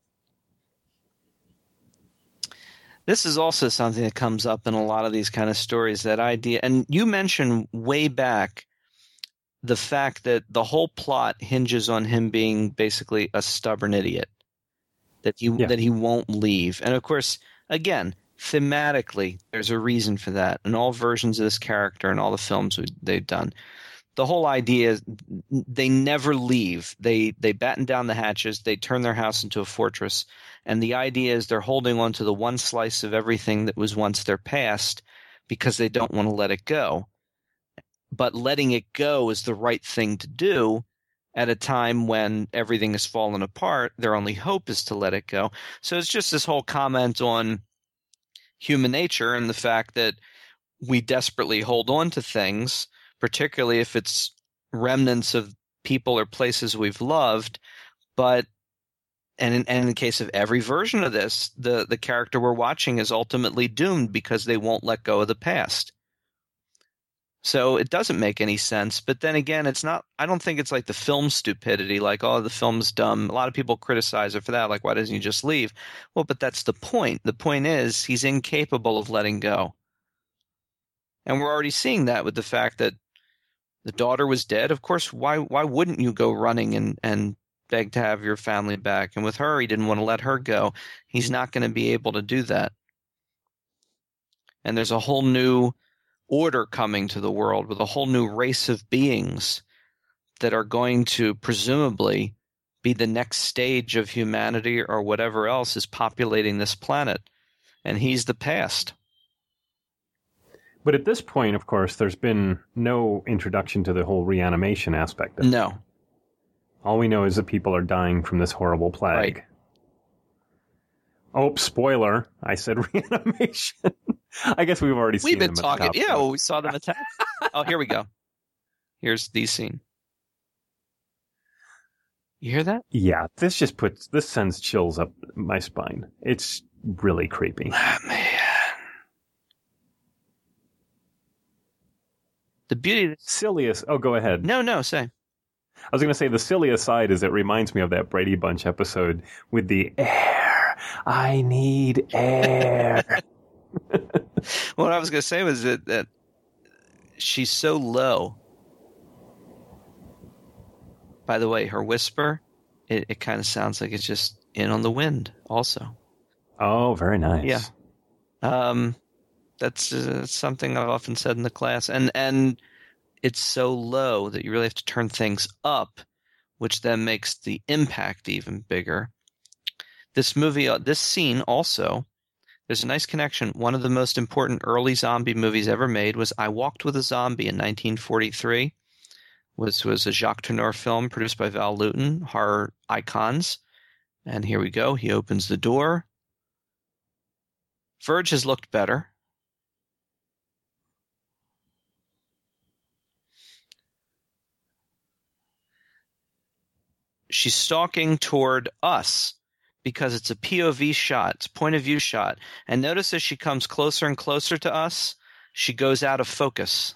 This is also something that comes up in a lot of these kind of stories, that idea. And you mentioned way back the fact that the whole plot hinges on him being basically a stubborn idiot, that he won't leave. And of course, again, thematically, there's a reason for that. In all versions of this character and all the films they've done, the whole idea is they never leave. They batten down the hatches. They turn their house into a fortress. And the idea is they're holding on to the one slice of everything that was once their past because they don't want to let it go. But letting it go is the right thing to do at a time when everything has fallen apart. Their only hope is to let it go. So it's just this whole comment on human nature and the fact that we desperately hold on to things, particularly if it's remnants of people or places we've loved. But and in the case of every version of this, the character we're watching is ultimately doomed because they won't let go of the past. So it doesn't make any sense. But then again, it's not, I don't think it's like the film stupidity, like, oh, the film's dumb. A lot of people criticize it for that, like, why doesn't he just leave? Well, but that's the point. The point is he's incapable of letting go. And we're already seeing that with the fact that the daughter was dead. Of course, why wouldn't you go running and beg to have your family back? And with her, he didn't want to let her go. He's not going to be able to do that. And there's a whole new order coming to the world with a whole new race of beings that are going to presumably be the next stage of humanity or whatever else is populating this planet. And he's the past. But at this point, of course, there's been no introduction to the whole reanimation aspect of it. No. All we know is that people are dying from this horrible plague. Right. Oh, spoiler. I said reanimation. I guess we've already seen them. We've been talking. Yeah, well, we saw them attack. Oh, here we go. Here's the scene. You hear that? Yeah, this sends chills up my spine. It's really creepy. Ah, man. The beauty of this... Silliest. Oh, go ahead. No, say. I was going to say the silly aside is it reminds me of that Brady Bunch episode with the air. I need air. What I was going to say was that she's so low. By the way, her whisper, it kind of sounds like it's just in on the wind also. Oh, very nice. Yeah. That's something I've often said in the class. And it's so low that you really have to turn things up, which then makes the impact even bigger. This movie, this scene also, there's a nice connection. One of the most important early zombie movies ever made was I Walked with a Zombie in 1943. Was a Jacques Tourneur film produced by Val Lewton, horror icons. And here we go. He opens the door. Verge has looked better. She's stalking toward us because it's a POV shot. It's a point of view shot. And notice as she comes closer and closer to us, she goes out of focus.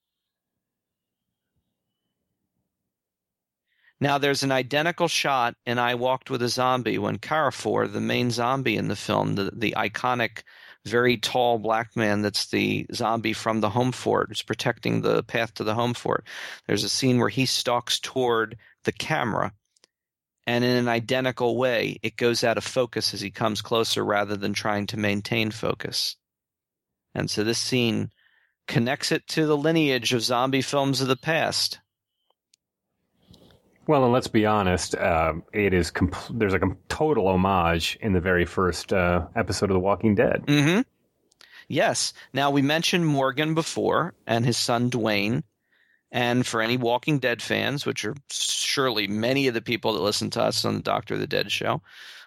Now, there's an identical shot in I Walked with a Zombie when Carrefour, the main zombie in the film, the iconic, very tall black man that's the zombie from the home fort, who's protecting the path to the home fort. There's a scene where he stalks toward the camera. And in an identical way, it goes out of focus as he comes closer rather than trying to maintain focus. And so this scene connects it to the lineage of zombie films of the past. Well, and let's be honest, it is there's a total homage in the very first episode of The Walking Dead. Mm-hmm. Yes. Now, we mentioned Morgan before and his son Dwayne. And for any Walking Dead fans, which are surely many of the people that listen to us on the Doctor of the Dead show,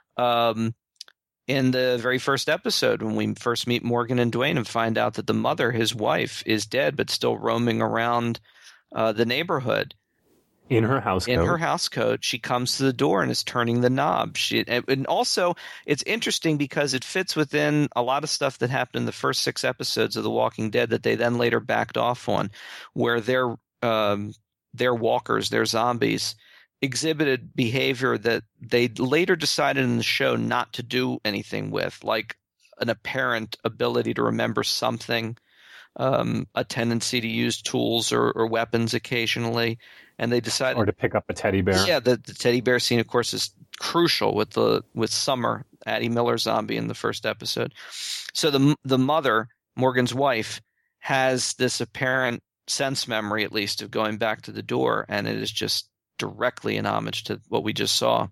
in the very first episode, when we first meet Morgan and Dwayne and find out that the mother, his wife, is dead but still roaming around the neighborhood. In her house coat. In her house coat, she comes to the door and is turning the knob. And also, it's interesting because it fits within a lot of stuff that happened in the first 6 episodes of The Walking Dead that they then later backed off on, where their walkers, their zombies, exhibited behavior that they later decided in the show not to do anything with, like an apparent ability to remember something, a tendency to use tools or weapons occasionally. And they decided, or to pick up a teddy bear. Yeah, the teddy bear scene, of course, is crucial with Summer, Addie Miller zombie in the first episode. So the mother, Morgan's wife, has this apparent sense memory, at least, of going back to the door, and it is just directly an homage to what we just saw.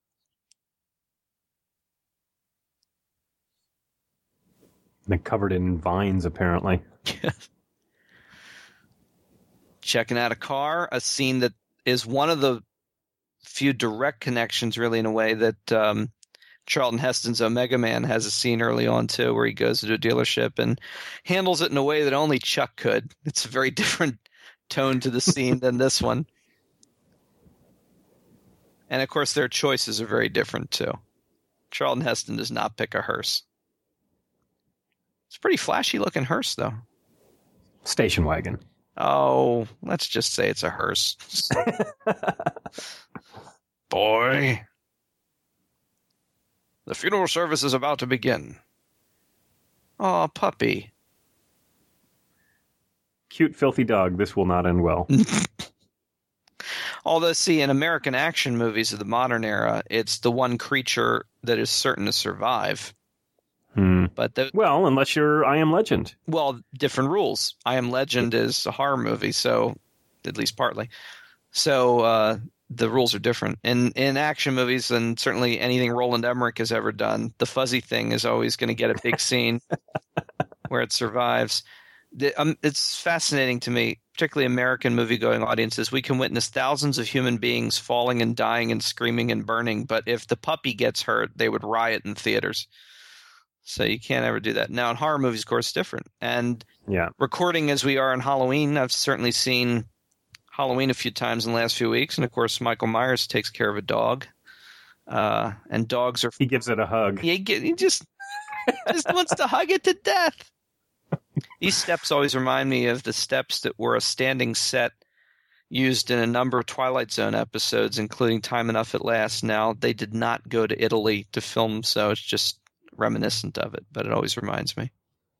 They're covered in vines, apparently. Checking out a car, a scene that is one of the few direct connections, really, in a way, that Charlton Heston's Omega Man has a scene early on, too, where he goes to a dealership and handles it in a way that only Chuck could. It's a very different tone to the scene than this one. And, of course, their choices are very different, too. Charlton Heston does not pick a hearse. It's a pretty flashy-looking hearse, though. Station wagon. Oh, let's just say it's a hearse. Boy. The funeral service is about to begin. Aw, puppy. Cute, filthy dog. This will not end well. Although, see, in American action movies of the modern era, it's the one creature that is certain to survive. But well, unless you're I Am Legend. Well, different rules. I Am Legend is a horror movie, so at least partly. So the rules are different. In action movies, and certainly anything Roland Emmerich has ever done, the fuzzy thing is always going to get a big scene where it survives. It's fascinating to me, particularly American movie-going audiences. We can witness thousands of human beings falling and dying and screaming and burning, but if the puppy gets hurt, they would riot in theaters. So you can't ever do that. Now, in horror movies, of course, it's different. And recording as we are in Halloween, I've certainly seen Halloween a few times in the last few weeks. And, of course, Michael Myers takes care of a dog. And dogs are... He gives it a hug. He just wants to hug it to death. These steps always remind me of the steps that were a standing set used in a number of Twilight Zone episodes, including Time Enough at Last. Now, they did not go to Italy to film, so it's just reminiscent of it, but it always reminds me.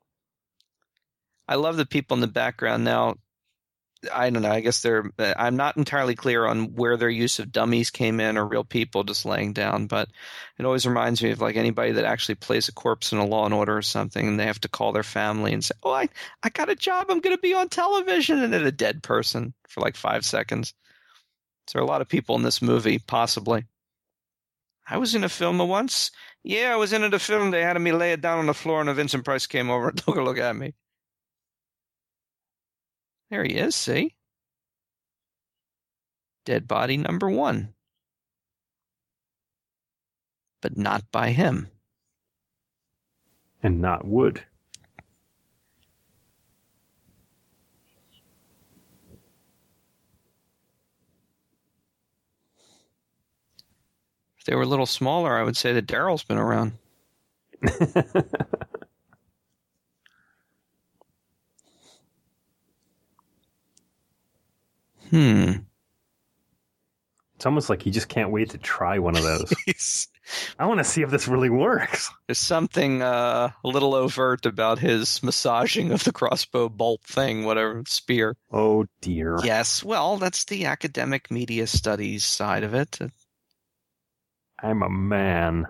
I love the people in the background now. I don't know. I guess I'm not entirely clear on where their use of dummies came in or real people just laying down, but it always reminds me of like anybody that actually plays a corpse in a Law and Order or something, and they have to call their family and say, "Oh, I got a job. I'm going to be on television," and then a dead person for like 5 seconds. So there are a lot of people in this movie, possibly. I was in a film once. Yeah, I was in a film. They had me lay it down on the floor, and Vincent Price came over and took a look at me. There he is, see? Dead body number 1. But not by him. And not wood. If they were a little smaller, I would say that Daryl's been around. It's almost like he just can't wait to try one of those. I want to see if this really works. There's something a little overt about his massaging of the crossbow bolt thing, whatever, spear. Oh, dear. Yes, well, that's the academic media studies side of it. I'm a man.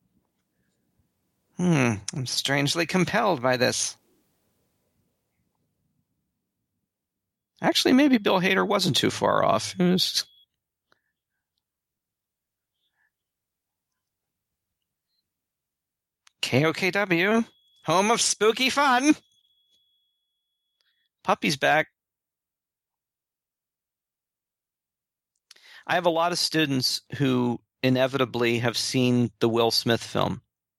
I'm strangely compelled by this. Actually, maybe Bill Hader wasn't too far off. KOKW, home of spooky fun. Puppy's back. I have a lot of students who inevitably have seen the Will Smith film.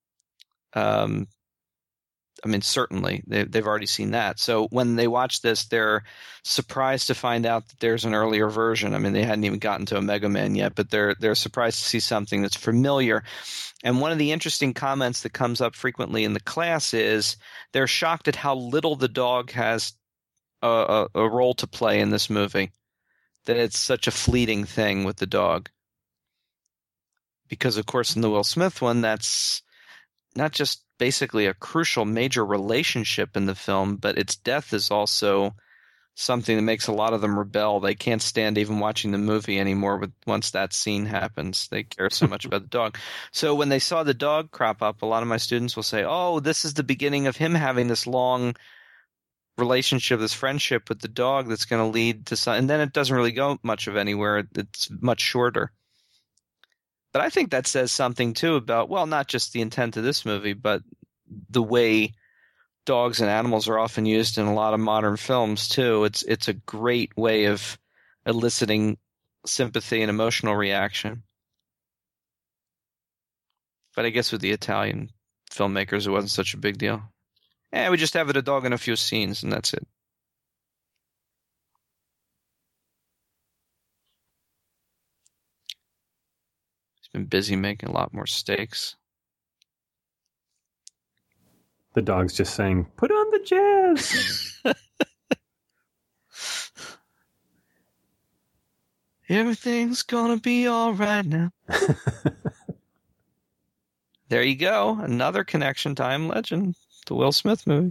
Certainly they've already seen that. So when they watch this, they're surprised to find out that there's an earlier version. I mean, they hadn't even gotten to Omega Man yet, but they're surprised to see something that's familiar. And one of the interesting comments that comes up frequently in the class is they're shocked at how little the dog has a role to play in this movie. That it's such a fleeting thing with the dog. Because, of course, in the Will Smith one, that's not just basically a crucial major relationship in the film, but its death is also something that makes a lot of them rebel. They can't stand even watching the movie anymore once that scene happens. They care so much about the dog. So when they saw the dog crop up, a lot of my students will say, oh, this is the beginning of him having this long relationship, this friendship with the dog that's going to lead to some, and then it doesn't really go much of anywhere. It's much shorter. But I think that says something, too, about, well, not just the intent of this movie, but the way dogs and animals are often used in a lot of modern films, too. It's a great way of eliciting sympathy and emotional reaction. But I guess with the Italian filmmakers, it wasn't such a big deal. We just have a dog in a few scenes, and that's it. Been busy making a lot more steaks. The dog's just saying, put on the jazz. Everything's gonna be all right now. There you go. Another connection to I Am Legend, the Will Smith movie.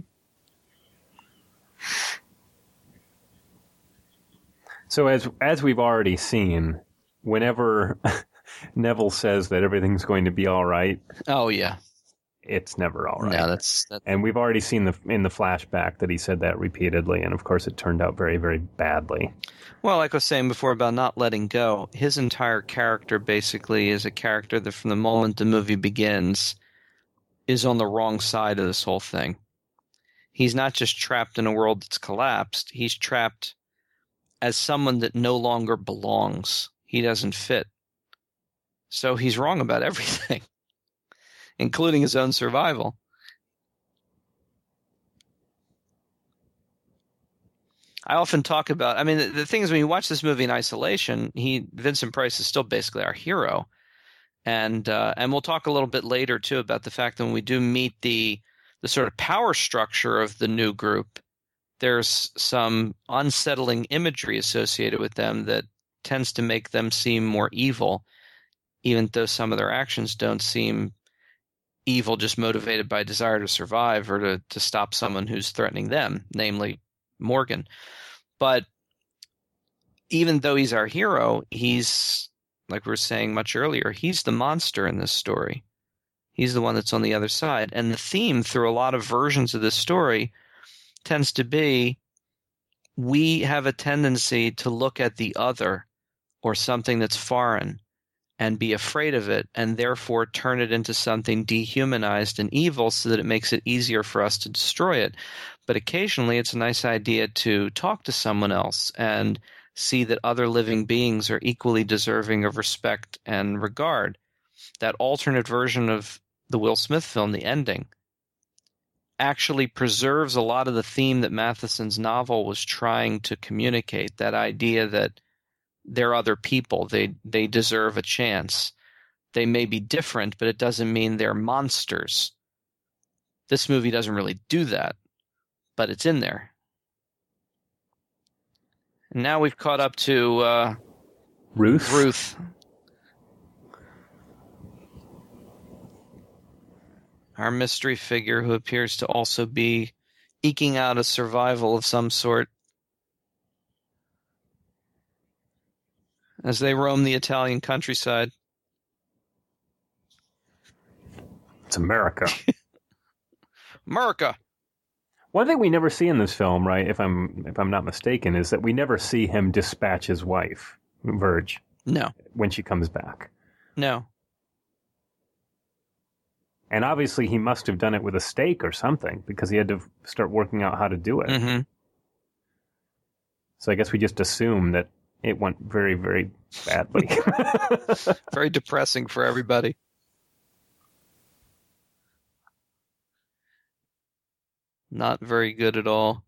So as we've already seen, whenever Neville says that everything's going to be all right. Oh, yeah. It's never all right. Yeah, that's... And we've already seen in the flashback that he said that repeatedly, and of course it turned out very, very badly. Well, like I was saying before about not letting go, his entire character basically is a character that from the moment the movie begins is on the wrong side of this whole thing. He's not just trapped in a world that's collapsed. He's trapped as someone that no longer belongs. He doesn't fit. So he's wrong about everything, including his own survival. I often talk about, I mean, the thing is when you watch this movie in isolation, Vincent Price is still basically our hero. And we'll talk a little bit later, too, about the fact that when we do meet the sort of power structure of the new group, there's some unsettling imagery associated with them that tends to make them seem more evil, even though some of their actions don't seem evil, just motivated by desire to survive or to stop someone who's threatening them, namely Morgan. But even though he's our hero, he's, like we were saying much earlier, he's the monster in this story. He's the one that's on the other side. And the theme through a lot of versions of this story tends to be we have a tendency to look at the other or something that's foreign and be afraid of it, and therefore turn it into something dehumanized and evil so that it makes it easier for us to destroy it. But occasionally it's a nice idea to talk to someone else and see that other living beings are equally deserving of respect and regard. That alternate version of the Will Smith film, the ending, actually preserves a lot of the theme that Matheson's novel was trying to communicate, that idea that they're other people. They deserve a chance. They may be different, but it doesn't mean they're monsters. This movie doesn't really do that, but it's in there. And now we've caught up to Ruth. Our mystery figure who appears to also be eking out a survival of some sort as they roam the Italian countryside. It's America. America. One thing we never see in this film, right, if I'm not mistaken, is that we never see him dispatch his wife, Verge. No. When she comes back. No. And obviously he must have done it with a stake or something because he had to start working out how to do it. Mm-hmm. So I guess we just assume that it went very, very badly. Very depressing for everybody. Not very good at all.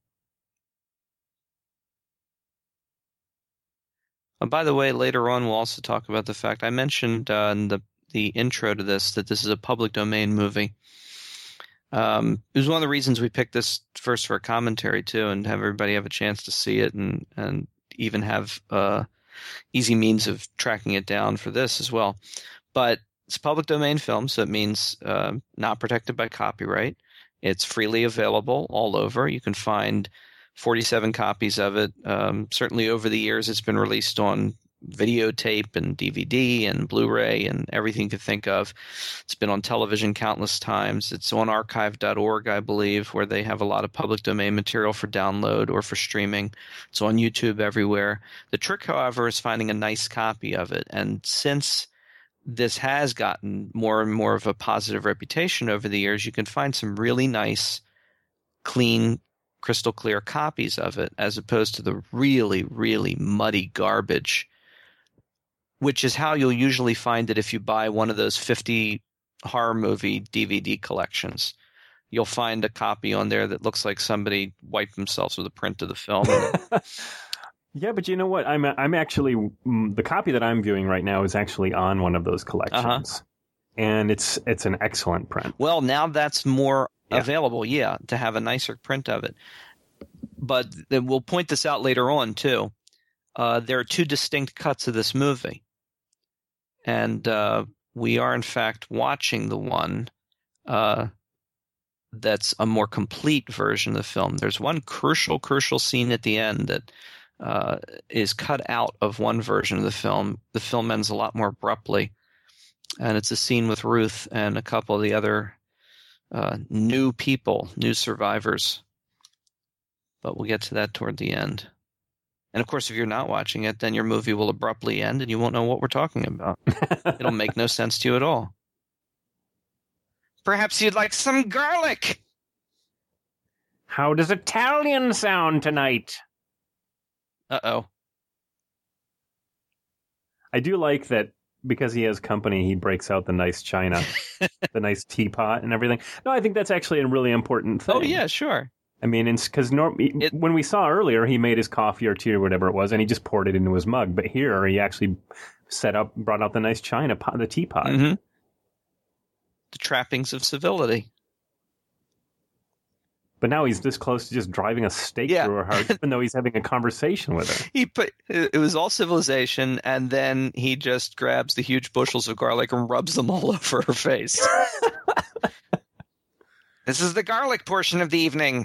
By the way, later on we'll also talk about the fact I mentioned in the intro to this that this is a public domain movie. It was one of the reasons we picked this first for a commentary too, and have everybody have a chance to see it, and even have easy means of tracking it down for this as well. But it's a public domain film, so it means not protected by copyright. It's freely available all over. You can find 47 copies of it. Certainly over the years, it's been released on videotape and DVD and Blu-ray and everything you could think of. It's been on television countless times. It's on archive.org, I believe, where they have a lot of public domain material for download or for streaming. It's on YouTube everywhere. The trick, however, is finding a nice copy of it. And since this has gotten more and more of a positive reputation over the years, you can find some really nice, clean, crystal clear copies of it, as opposed to the really, really muddy garbage, which is how you'll usually find it if you buy one of those 50 horror movie DVD collections. You'll find a copy on there that looks like somebody wiped themselves with a print of the film. Yeah, but you know what? I'm actually the copy that I'm viewing right now is actually on one of those collections, and it's an excellent print. Well, now that's more available, to have a nicer print of it. But we'll point this out later on too. There are two distinct cuts of this movie, and we are in fact watching the one that's a more complete version of the film. There's one crucial scene at the end that is cut out of one version of the film. The film ends a lot more abruptly, and it's a scene with Ruth and a couple of the other new survivors. But we'll get to that toward the end. And of course, if you're not watching it, then your movie will abruptly end and you won't know what we're talking about. It'll make no sense to you at all. Perhaps you'd like some garlic. How does Italian sound tonight? Uh-oh. I do like that because he has company, he breaks out the nice china, the nice teapot and everything. No, I think that's actually a really important thing. Oh, yeah, sure. I mean, because when we saw earlier, he made his coffee or tea or whatever it was, and he just poured it into his mug. But here, he actually brought out the nice china pot, the teapot. Mm-hmm. The trappings of civility. But now he's this close to just driving a stake through her heart, even though he's having a conversation with her. It was all civilization, and then he just grabs the huge bushels of garlic and rubs them all over her face. This is the garlic portion of the evening.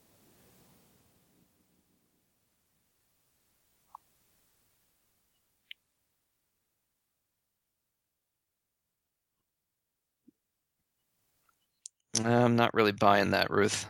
I'm not really buying that, Ruth.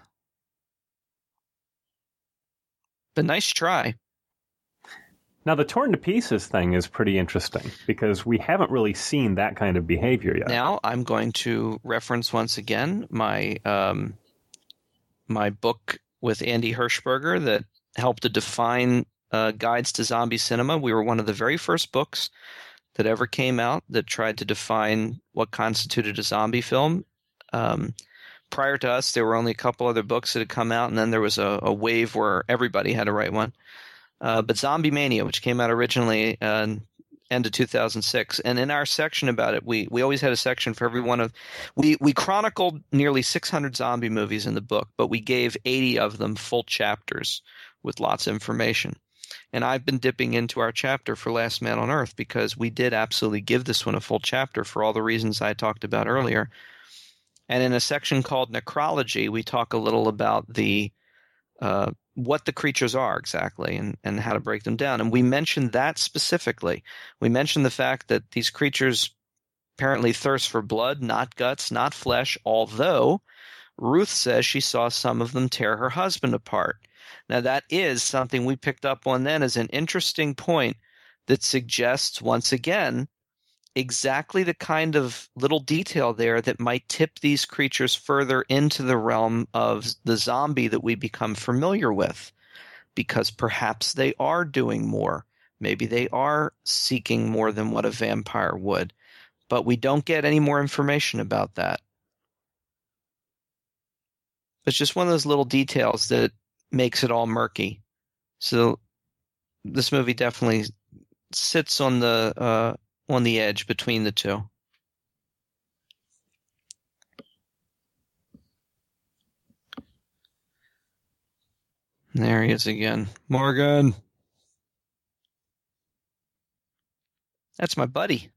But nice try. Now, the torn to pieces thing is pretty interesting because we haven't really seen that kind of behavior yet. Now, I'm going to reference once again my my book with Andy Hirschberger that helped to define Guides to Zombie Cinema. We were one of the very first books that ever came out that tried to define what constituted a zombie film. Prior to us, there were only a couple other books that had come out, and then there was a wave where everybody had to write one. But Zombie Mania, which came out originally end of 2006, and in our section about it, we always had a section for every one of – we chronicled nearly 600 zombie movies in the book, but we gave 80 of them full chapters with lots of information. And I've been dipping into our chapter for Last Man on Earth because we did absolutely give this one a full chapter for all the reasons I talked about earlier. And in a section called Necrology, we talk a little about the what the creatures are exactly and how to break them down. And we mentioned that specifically. We mentioned the fact that these creatures apparently thirst for blood, not guts, not flesh, although Ruth says she saw some of them tear her husband apart. Now, that is something we picked up on then as an interesting point that suggests, once again, exactly the kind of little detail there that might tip these creatures further into the realm of the zombie that we become familiar with, because perhaps they are doing more. Maybe they are seeking more than what a vampire would, but we don't get any more information about that. It's just one of those little details that makes it all murky. So this movie definitely sits on the edge between the two. There he is again. Morgan. That's my buddy.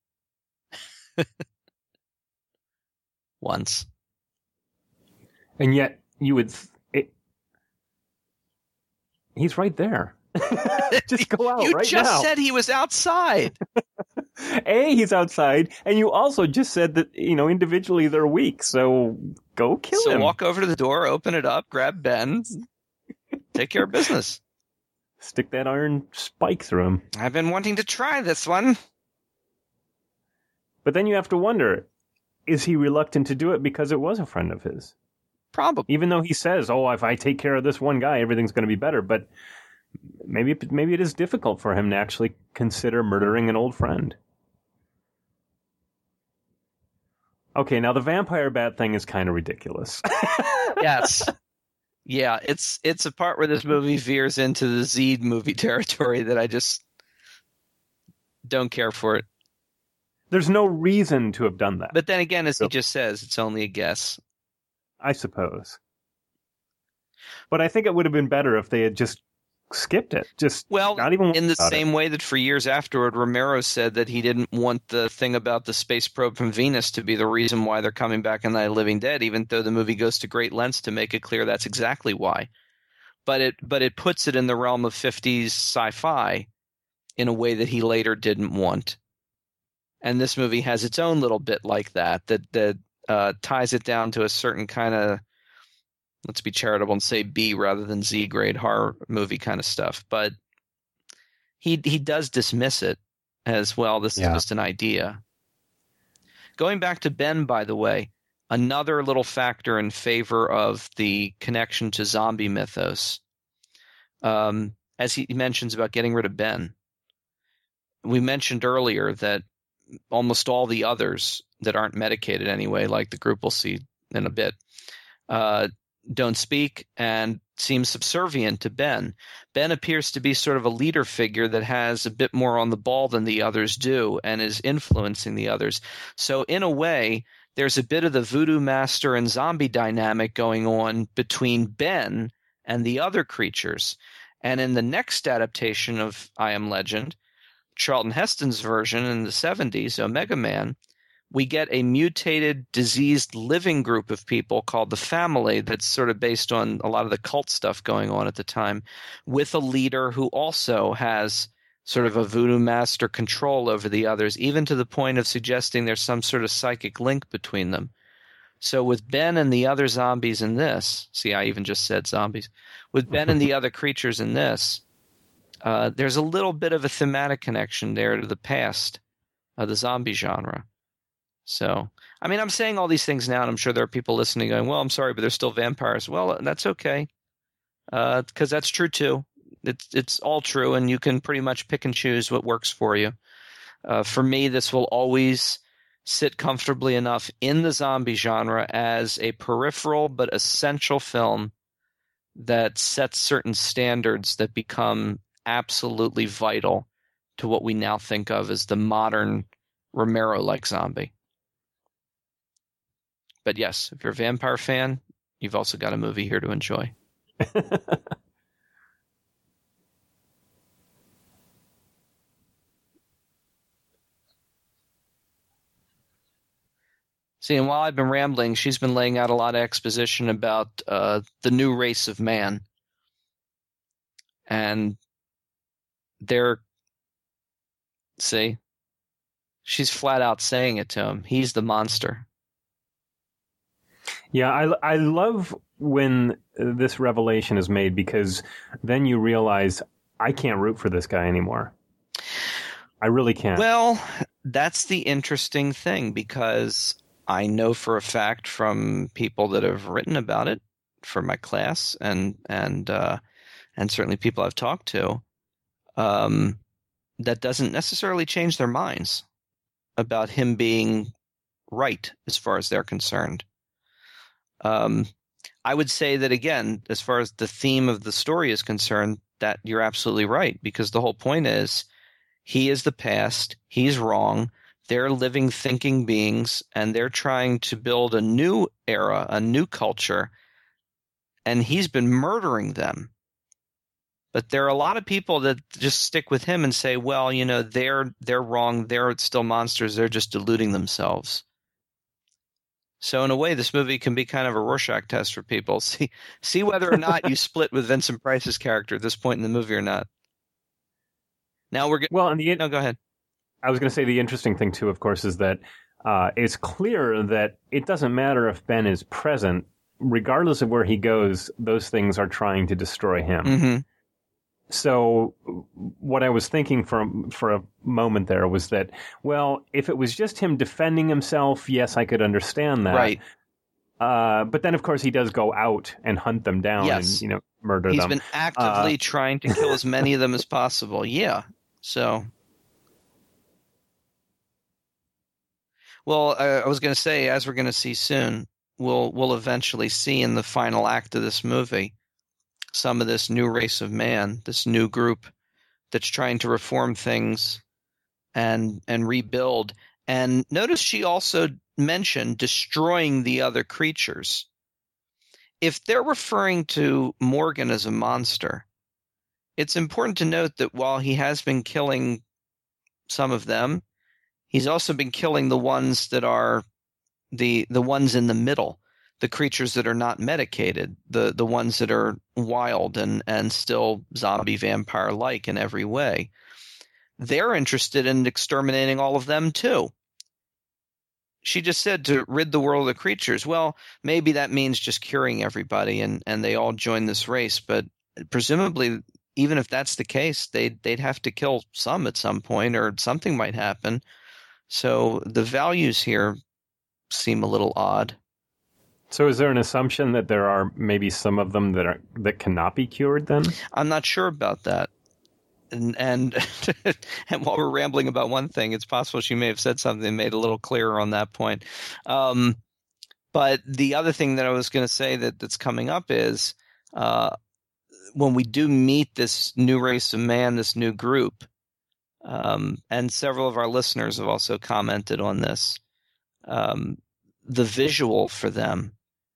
Once. And yet you would... he's right there. Just go out right now. You just said he was outside. He's outside, and you also just said that, individually they're weak, so go kill him. So walk over to the door, open it up, grab Ben, take care of business. Stick that iron spike through him. I've been wanting to try this one. But then you have to wonder, is he reluctant to do it because it was a friend of his? Probably. Even though he says, if I take care of this one guy, everything's going to be better, but maybe it is difficult for him to actually consider murdering an old friend. Okay, now the vampire bat thing is kind of ridiculous. Yes. Yeah, it's a part where this movie veers into the Zed movie territory that I just don't care for it. There's no reason to have done that. But then again, as he just says, it's only a guess. I suppose. But I think it would have been better if they had just skipped it. Not even in the same way that for years afterward, Romero said that he didn't want the thing about the space probe from Venus to be the reason why they're coming back in Night of the Living Dead, even though the movie goes to great lengths to make it clear that's exactly why. But it puts it in the realm of 50s sci-fi in a way that he later didn't want. And this movie has its own little bit like that ties it down to a certain kind of, let's be charitable and say B rather than Z grade horror movie kind of stuff. But he does dismiss it as, well, this is just an idea. Going back to Ben, by the way, another little factor in favor of the connection to zombie mythos, as he mentions about getting rid of Ben. We mentioned earlier that almost all the others that aren't medicated anyway, like the group we'll see in a bit, don't speak and seem subservient to Ben. Ben appears to be sort of a leader figure that has a bit more on the ball than the others do and is influencing the others. So in a way, there's a bit of the voodoo master and zombie dynamic going on between Ben and the other creatures. And in the next adaptation of I Am Legend, Charlton Heston's version in the 70s, Omega Man, we get a mutated, diseased living group of people called the Family that's sort of based on a lot of the cult stuff going on at the time, with a leader who also has sort of a voodoo master control over the others, even to the point of suggesting there's some sort of psychic link between them. So with Ben and the other zombies in this, see, I even just said zombies. With Ben and the other creatures in this, there's a little bit of a thematic connection there to the past of the zombie genre. So, I mean, I'm saying all these things now, and I'm sure there are people listening going, well, I'm sorry, but they're still vampires. Well, that's okay, because that's true, too. It's all true, and you can pretty much pick and choose what works for you. For me, this will always sit comfortably enough in the zombie genre as a peripheral but essential film that sets certain standards that become absolutely vital to what we now think of as the modern Romero-like zombie. But yes, if you're a vampire fan, you've also got a movie here to enjoy. See, and while I've been rambling, she's been laying out a lot of exposition about the new race of man. And see, she's flat out saying it to him. He's the monster. Yeah, I love when this revelation is made, because then you realize I can't root for this guy anymore. I really can't. Well, that's the interesting thing, because I know for a fact from people that have written about it for my class and certainly people I've talked to, that doesn't necessarily change their minds about him being right as far as they're concerned. I would say that, again, as far as the theme of the story is concerned, that you're absolutely right, because the whole point is he is the past, he's wrong, they're living, thinking beings, and they're trying to build a new era, a new culture, and he's been murdering them. But there are a lot of people that just stick with him and say, well, they're wrong, they're still monsters, they're just deluding themselves. So in a way, this movie can be kind of a Rorschach test for people. See whether or not you split with Vincent Price's character at this point in the movie or not. Now we're well, no, go ahead. I was going to say the interesting thing too, of course, is that it's clear that it doesn't matter if Ben is present, regardless of where he goes. Those things are trying to destroy him. Mm-hmm. So what I was thinking for a moment there was that, well, if it was just him defending himself, yes, I could understand that. Right. But then, of course, he does go out and hunt them down and, murder them. He's been actively trying to kill as many of them as possible. Yeah. So. Well, I was going to say, as we're going to see soon, we'll eventually see in the final act of this movie some of this new race of man, this new group that's trying to reform things and rebuild. And notice she also mentioned destroying the other creatures. If they're referring to Morgan as a monster, it's important to note that while he has been killing some of them, he's also been killing the ones that are the ones in the middle. The creatures that are not medicated, the ones that are wild and still zombie vampire-like in every way. They're interested in exterminating all of them too. She just said to rid the world of the creatures. Well, maybe that means just curing everybody and they all join this race. But presumably, even if that's the case, they'd have to kill some at some point, or something might happen. So the values here seem a little odd. So is there an assumption that there are maybe some of them that cannot be cured then? I'm not sure about that. And and while we're rambling about one thing, it's possible she may have said something made a little clearer on that point. But the other thing that I was going to say that's coming up is when we do meet this new race of man, this new group, and several of our listeners have also commented on this, the visual for them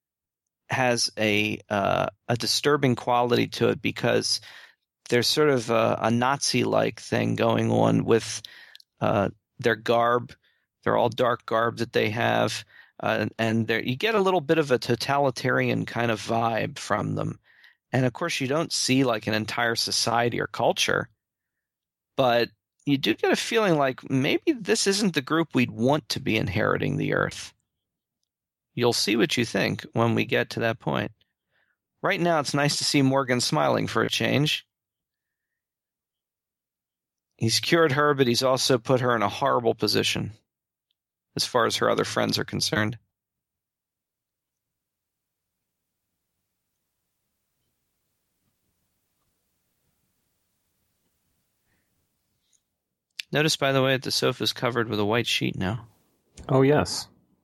has a disturbing quality to it, because there's sort of a Nazi-like thing going on with their garb. They're all dark garb that they have, and you get a little bit of a totalitarian kind of vibe from them. And of course, you don't see like an entire society or culture, but you do get a feeling like maybe this isn't the group we'd want to be inheriting the Earth. You'll see what you think when we get to that point. Right now, it's nice to see Morgan smiling for a change. He's cured her, but he's also put her in a horrible position as far as her other friends are concerned. Notice, by the way, that the sofa is covered with a white sheet now. Oh, yes.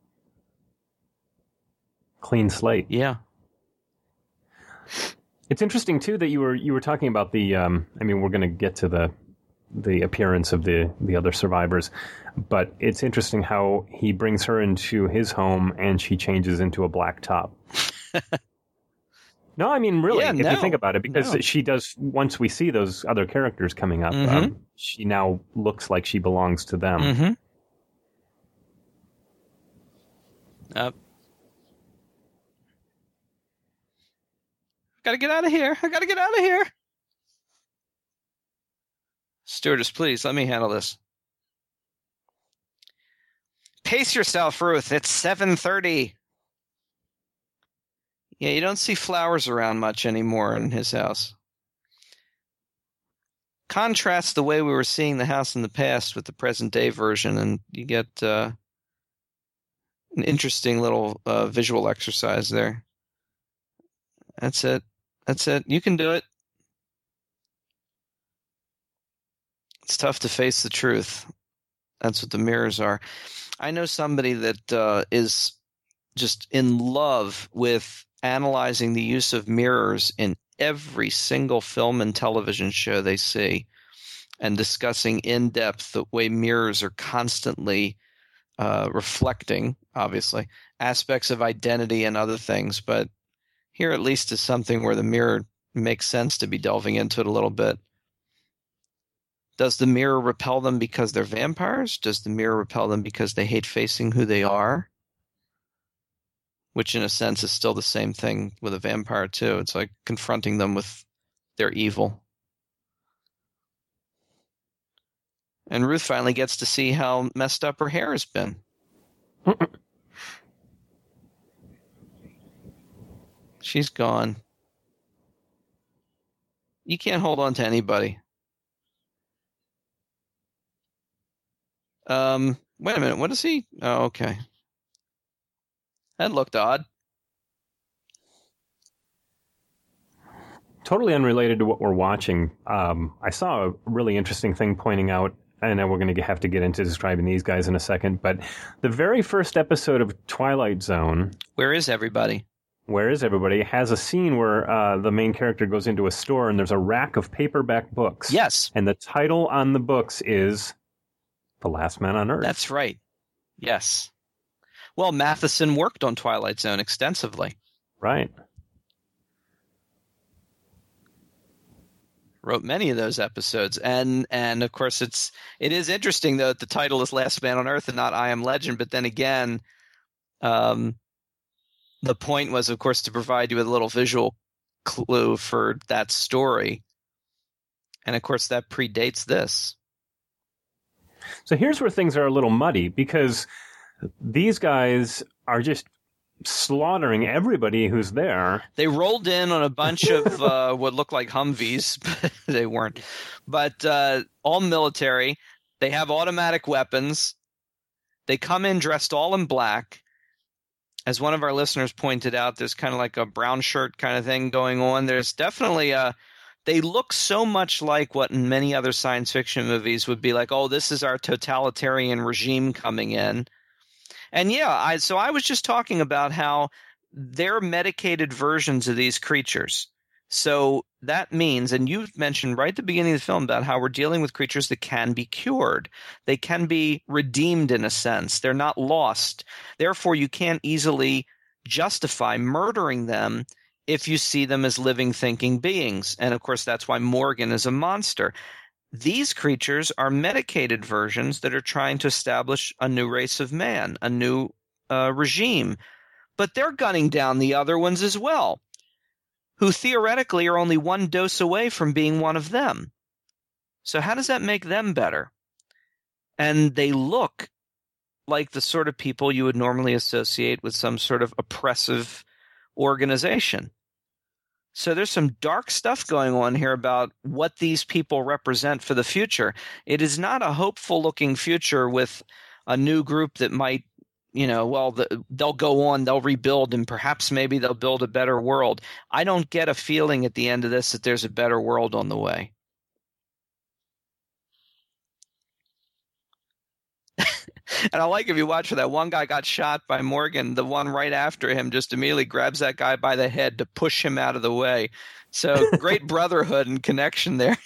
Clean slate. Yeah. It's interesting too that you were talking about the. I mean, we're going to get to the appearance of the other survivors, but it's interesting how he brings her into his home and she changes into a black top. No, I mean, really, if you think about it, because she does. Once we see those other characters coming up, she now looks like she belongs to them. Mm-hmm. Gotta get out of here. I gotta get out of here. Stewardess, please, let me handle this. Pace yourself, Ruth. It's 7:30. Yeah, you don't see flowers around much anymore in his house. contrast the way we were seeing the house in the past with the present day version, and you get an interesting little visual exercise there. That's it. You can do it. It's tough to face the truth. That's what the mirrors are. I know somebody that is just in love with analyzing the use of mirrors in every single film and television show they see, and discussing in depth the way mirrors are constantly reflecting, obviously, aspects of identity and other things. But here at least is something where the mirror makes sense to be delving into it a little bit. Does the mirror repel them because they're vampires? Does the mirror repel them because they hate facing who they are? Which in a sense is still the same thing with a vampire too. It's like confronting them with their evil. And Ruth finally gets to see how messed up her hair has been. She's gone. You can't hold on to anybody. Wait a minute. What is he? Oh, okay. That looked odd. Totally unrelated to what we're watching. I saw a really interesting thing pointing out, and we're going to have to get into describing these guys in a second, but the very first episode of Twilight Zone... Where is everybody? Has a scene where the main character goes into a store and there's a rack of paperback books. Yes. And the title on the books is The Last Man on Earth. That's right. Yes. Well, Matheson worked on Twilight Zone extensively. Right. Wrote many of those episodes. And of course, it is interesting, though, that the title is Last Man on Earth and not I Am Legend. But then again, the point was, of course, to provide you with a little visual clue for that story. And, of course, that predates this. So here's where things are a little muddy, because these guys are just slaughtering everybody who's there. They rolled in on a bunch of what looked like Humvees, but they weren't. But all military. They have automatic weapons. They come in dressed all in black. As one of our listeners pointed out, there's kind of like a brown shirt kind of thing going on. There's definitely they look so much like what in many other science fiction movies would be like, oh, this is our totalitarian regime coming in. And yeah, so I was just talking about how they're medicated versions of these creatures. So that means, and you mentioned right at the beginning of the film about how we're dealing with creatures that can be cured. They can be redeemed in a sense. They're not lost. Therefore, you can't easily justify murdering them if you see them as living, thinking beings. And of course, that's why Morgan is a monster. These creatures are medicated versions that are trying to establish a new race of man, a new regime. But they're gunning down the other ones as well, who theoretically are only one dose away from being one of them. So how does that make them better? And they look like the sort of people you would normally associate with some sort of oppressive organization. So there's some dark stuff going on here about what these people represent for the future. It is not a hopeful-looking future with a new group that might, they'll go on, they'll rebuild, and perhaps maybe they'll build a better world. I don't get a feeling at the end of this that there's a better world on the way. And I like, if you watch where that one guy got shot by Morgan, the one right after him just immediately grabs that guy by the head to push him out of the way. So great brotherhood and connection there.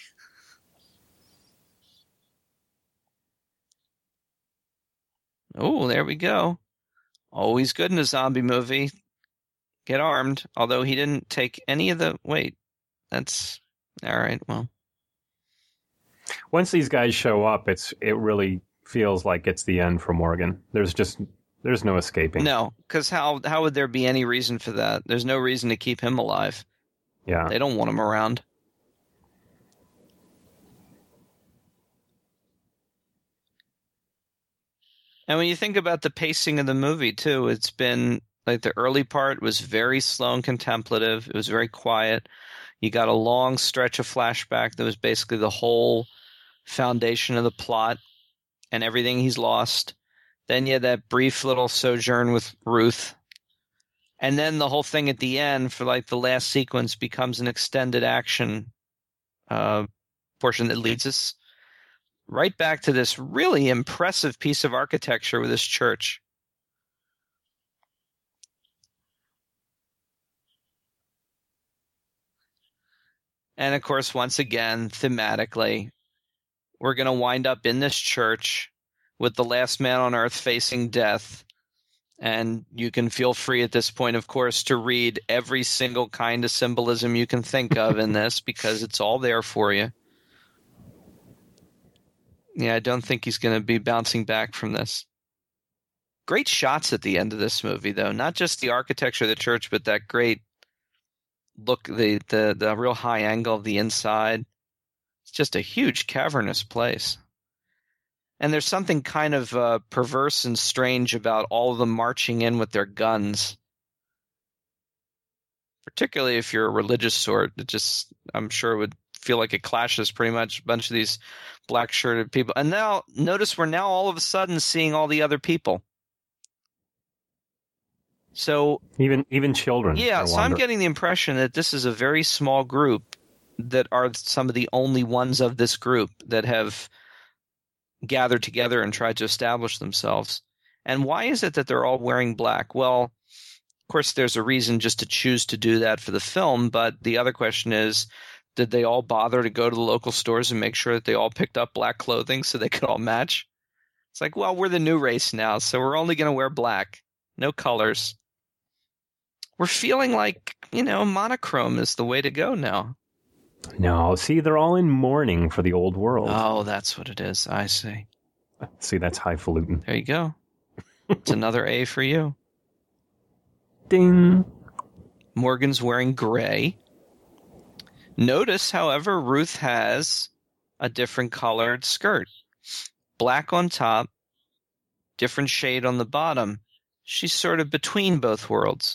Oh, there we go. Always good in a zombie movie. Get armed. Although he didn't take any of the... Wait, that's... All right, well. Once these guys show up, it really feels like it's the end for Morgan. There's no escaping. No, because how would there be any reason for that? There's no reason to keep him alive. Yeah. They don't want him around. And when you think about the pacing of the movie, too, it's been like the early part was very slow and contemplative. It was very quiet. You got a long stretch of flashback that was basically the whole foundation of the plot and everything he's lost. Then you had that brief little sojourn with Ruth. And then the whole thing at the end for like the last sequence becomes an extended action portion that leads us right back to this really impressive piece of architecture with this church. And of course, once again, thematically, we're going to wind up in this church with the last man on earth facing death. And you can feel free at this point, of course, to read every single kind of symbolism you can think of in this because it's all there for you. Yeah, I don't think he's going to be bouncing back from this. Great shots at the end of this movie, though. Not just the architecture of the church, but that great look, the real high angle of the inside. It's just a huge cavernous place. And there's something kind of perverse and strange about all of them marching in with their guns. Particularly if you're a religious sort. It just, I'm sure, would feel like it clashes pretty much a bunch of these black-shirted people. And now, notice we're now all of a sudden seeing all the other people. So even children. Yeah, so I'm getting the impression that this is a very small group that are some of the only ones of this group that have gathered together and tried to establish themselves. And why is it that they're all wearing black? Well, of course, there's a reason just to choose to do that for the film, but the other question is, did they all bother to go to the local stores and make sure that they all picked up black clothing so they could all match? It's like, well, we're the new race now, so we're only going to wear black. No colors. We're feeling like, monochrome is the way to go now. No, see, they're all in mourning for the old world. Oh, that's what it is. I see. See, that's highfalutin. There you go. It's another A for you. Ding. Morgan's wearing gray. Notice, however, Ruth has a different colored skirt. Black on top, different shade on the bottom. She's sort of between both worlds.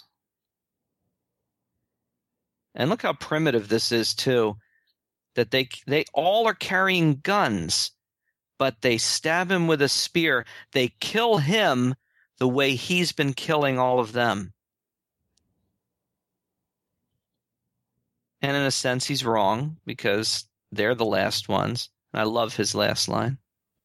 And look how primitive this is, too, that they all are carrying guns, but they stab him with a spear. They kill him the way he's been killing all of them. And in a sense, he's wrong, because they're the last ones. And I love his last line.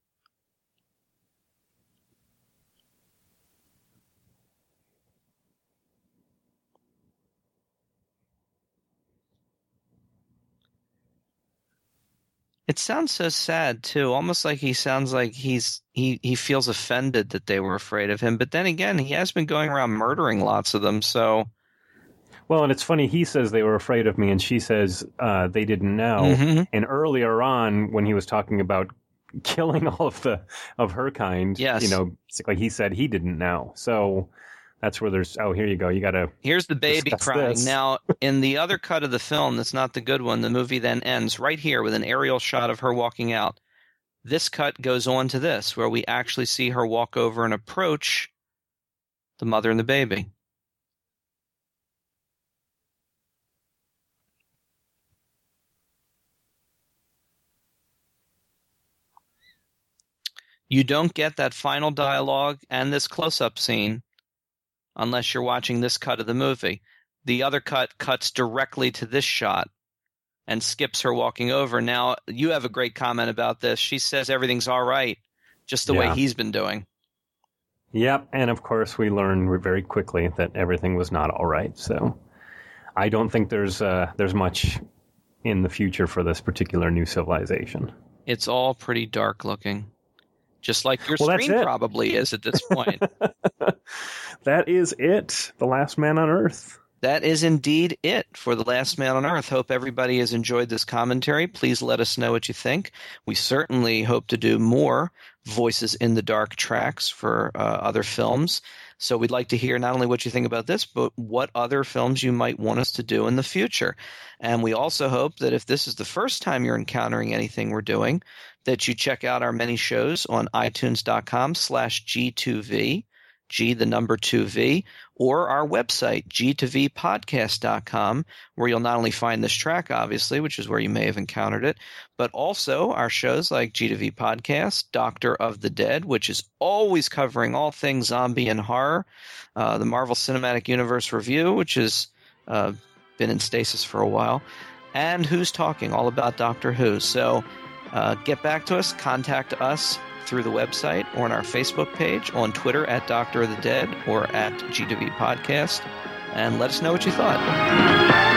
It sounds so sad, too, almost like he sounds like he feels offended that they were afraid of him. But then again, he has been going around murdering lots of them, so... Well, and it's funny, he says they were afraid of me, and she says they didn't know. Mm-hmm. And earlier on, when he was talking about killing all of her kind, yes. Basically he said he didn't know. So... That's where there's, here you go, you got to Here's the baby crying. This. Now, in the other cut of the film, that's not the good one, the movie then ends right here with an aerial shot of her walking out. This cut goes on to this, where we actually see her walk over and approach the mother and the baby. You don't get that final dialogue and this close-up scene unless you're watching this cut of the movie. The other cut cuts directly to this shot and skips her walking over. Now, you have a great comment about this. She says everything's all right, just the way he's been doing. Yep, and of course we learn very quickly that everything was not all right. So I don't think there's much in the future for this particular new civilization. It's all pretty dark looking. Just like your screen probably is at this point. That is it. The Last Man on Earth. That is indeed it for The Last Man on Earth. Hope everybody has enjoyed this commentary. Please let us know what you think. We certainly hope to do more Voices in the Dark tracks for other films. So we'd like to hear not only what you think about this, but what other films you might want us to do in the future. And we also hope that if this is the first time you're encountering anything we're doing, that you check out our many shows on iTunes.com/G2V. G2V, or our website, G2Vpodcast.com, where you'll not only find this track, obviously, which is where you may have encountered it, but also our shows like G2V Podcast, Doctor of the Dead, which is always covering all things zombie and horror, the Marvel Cinematic Universe Review, which has been in stasis for a while, and Who's Talking, all about Doctor Who. So get back to us, contact us through the website or on our Facebook page, on Twitter at Doctor of the Dead or at G2V Podcast, and let us know what you thought.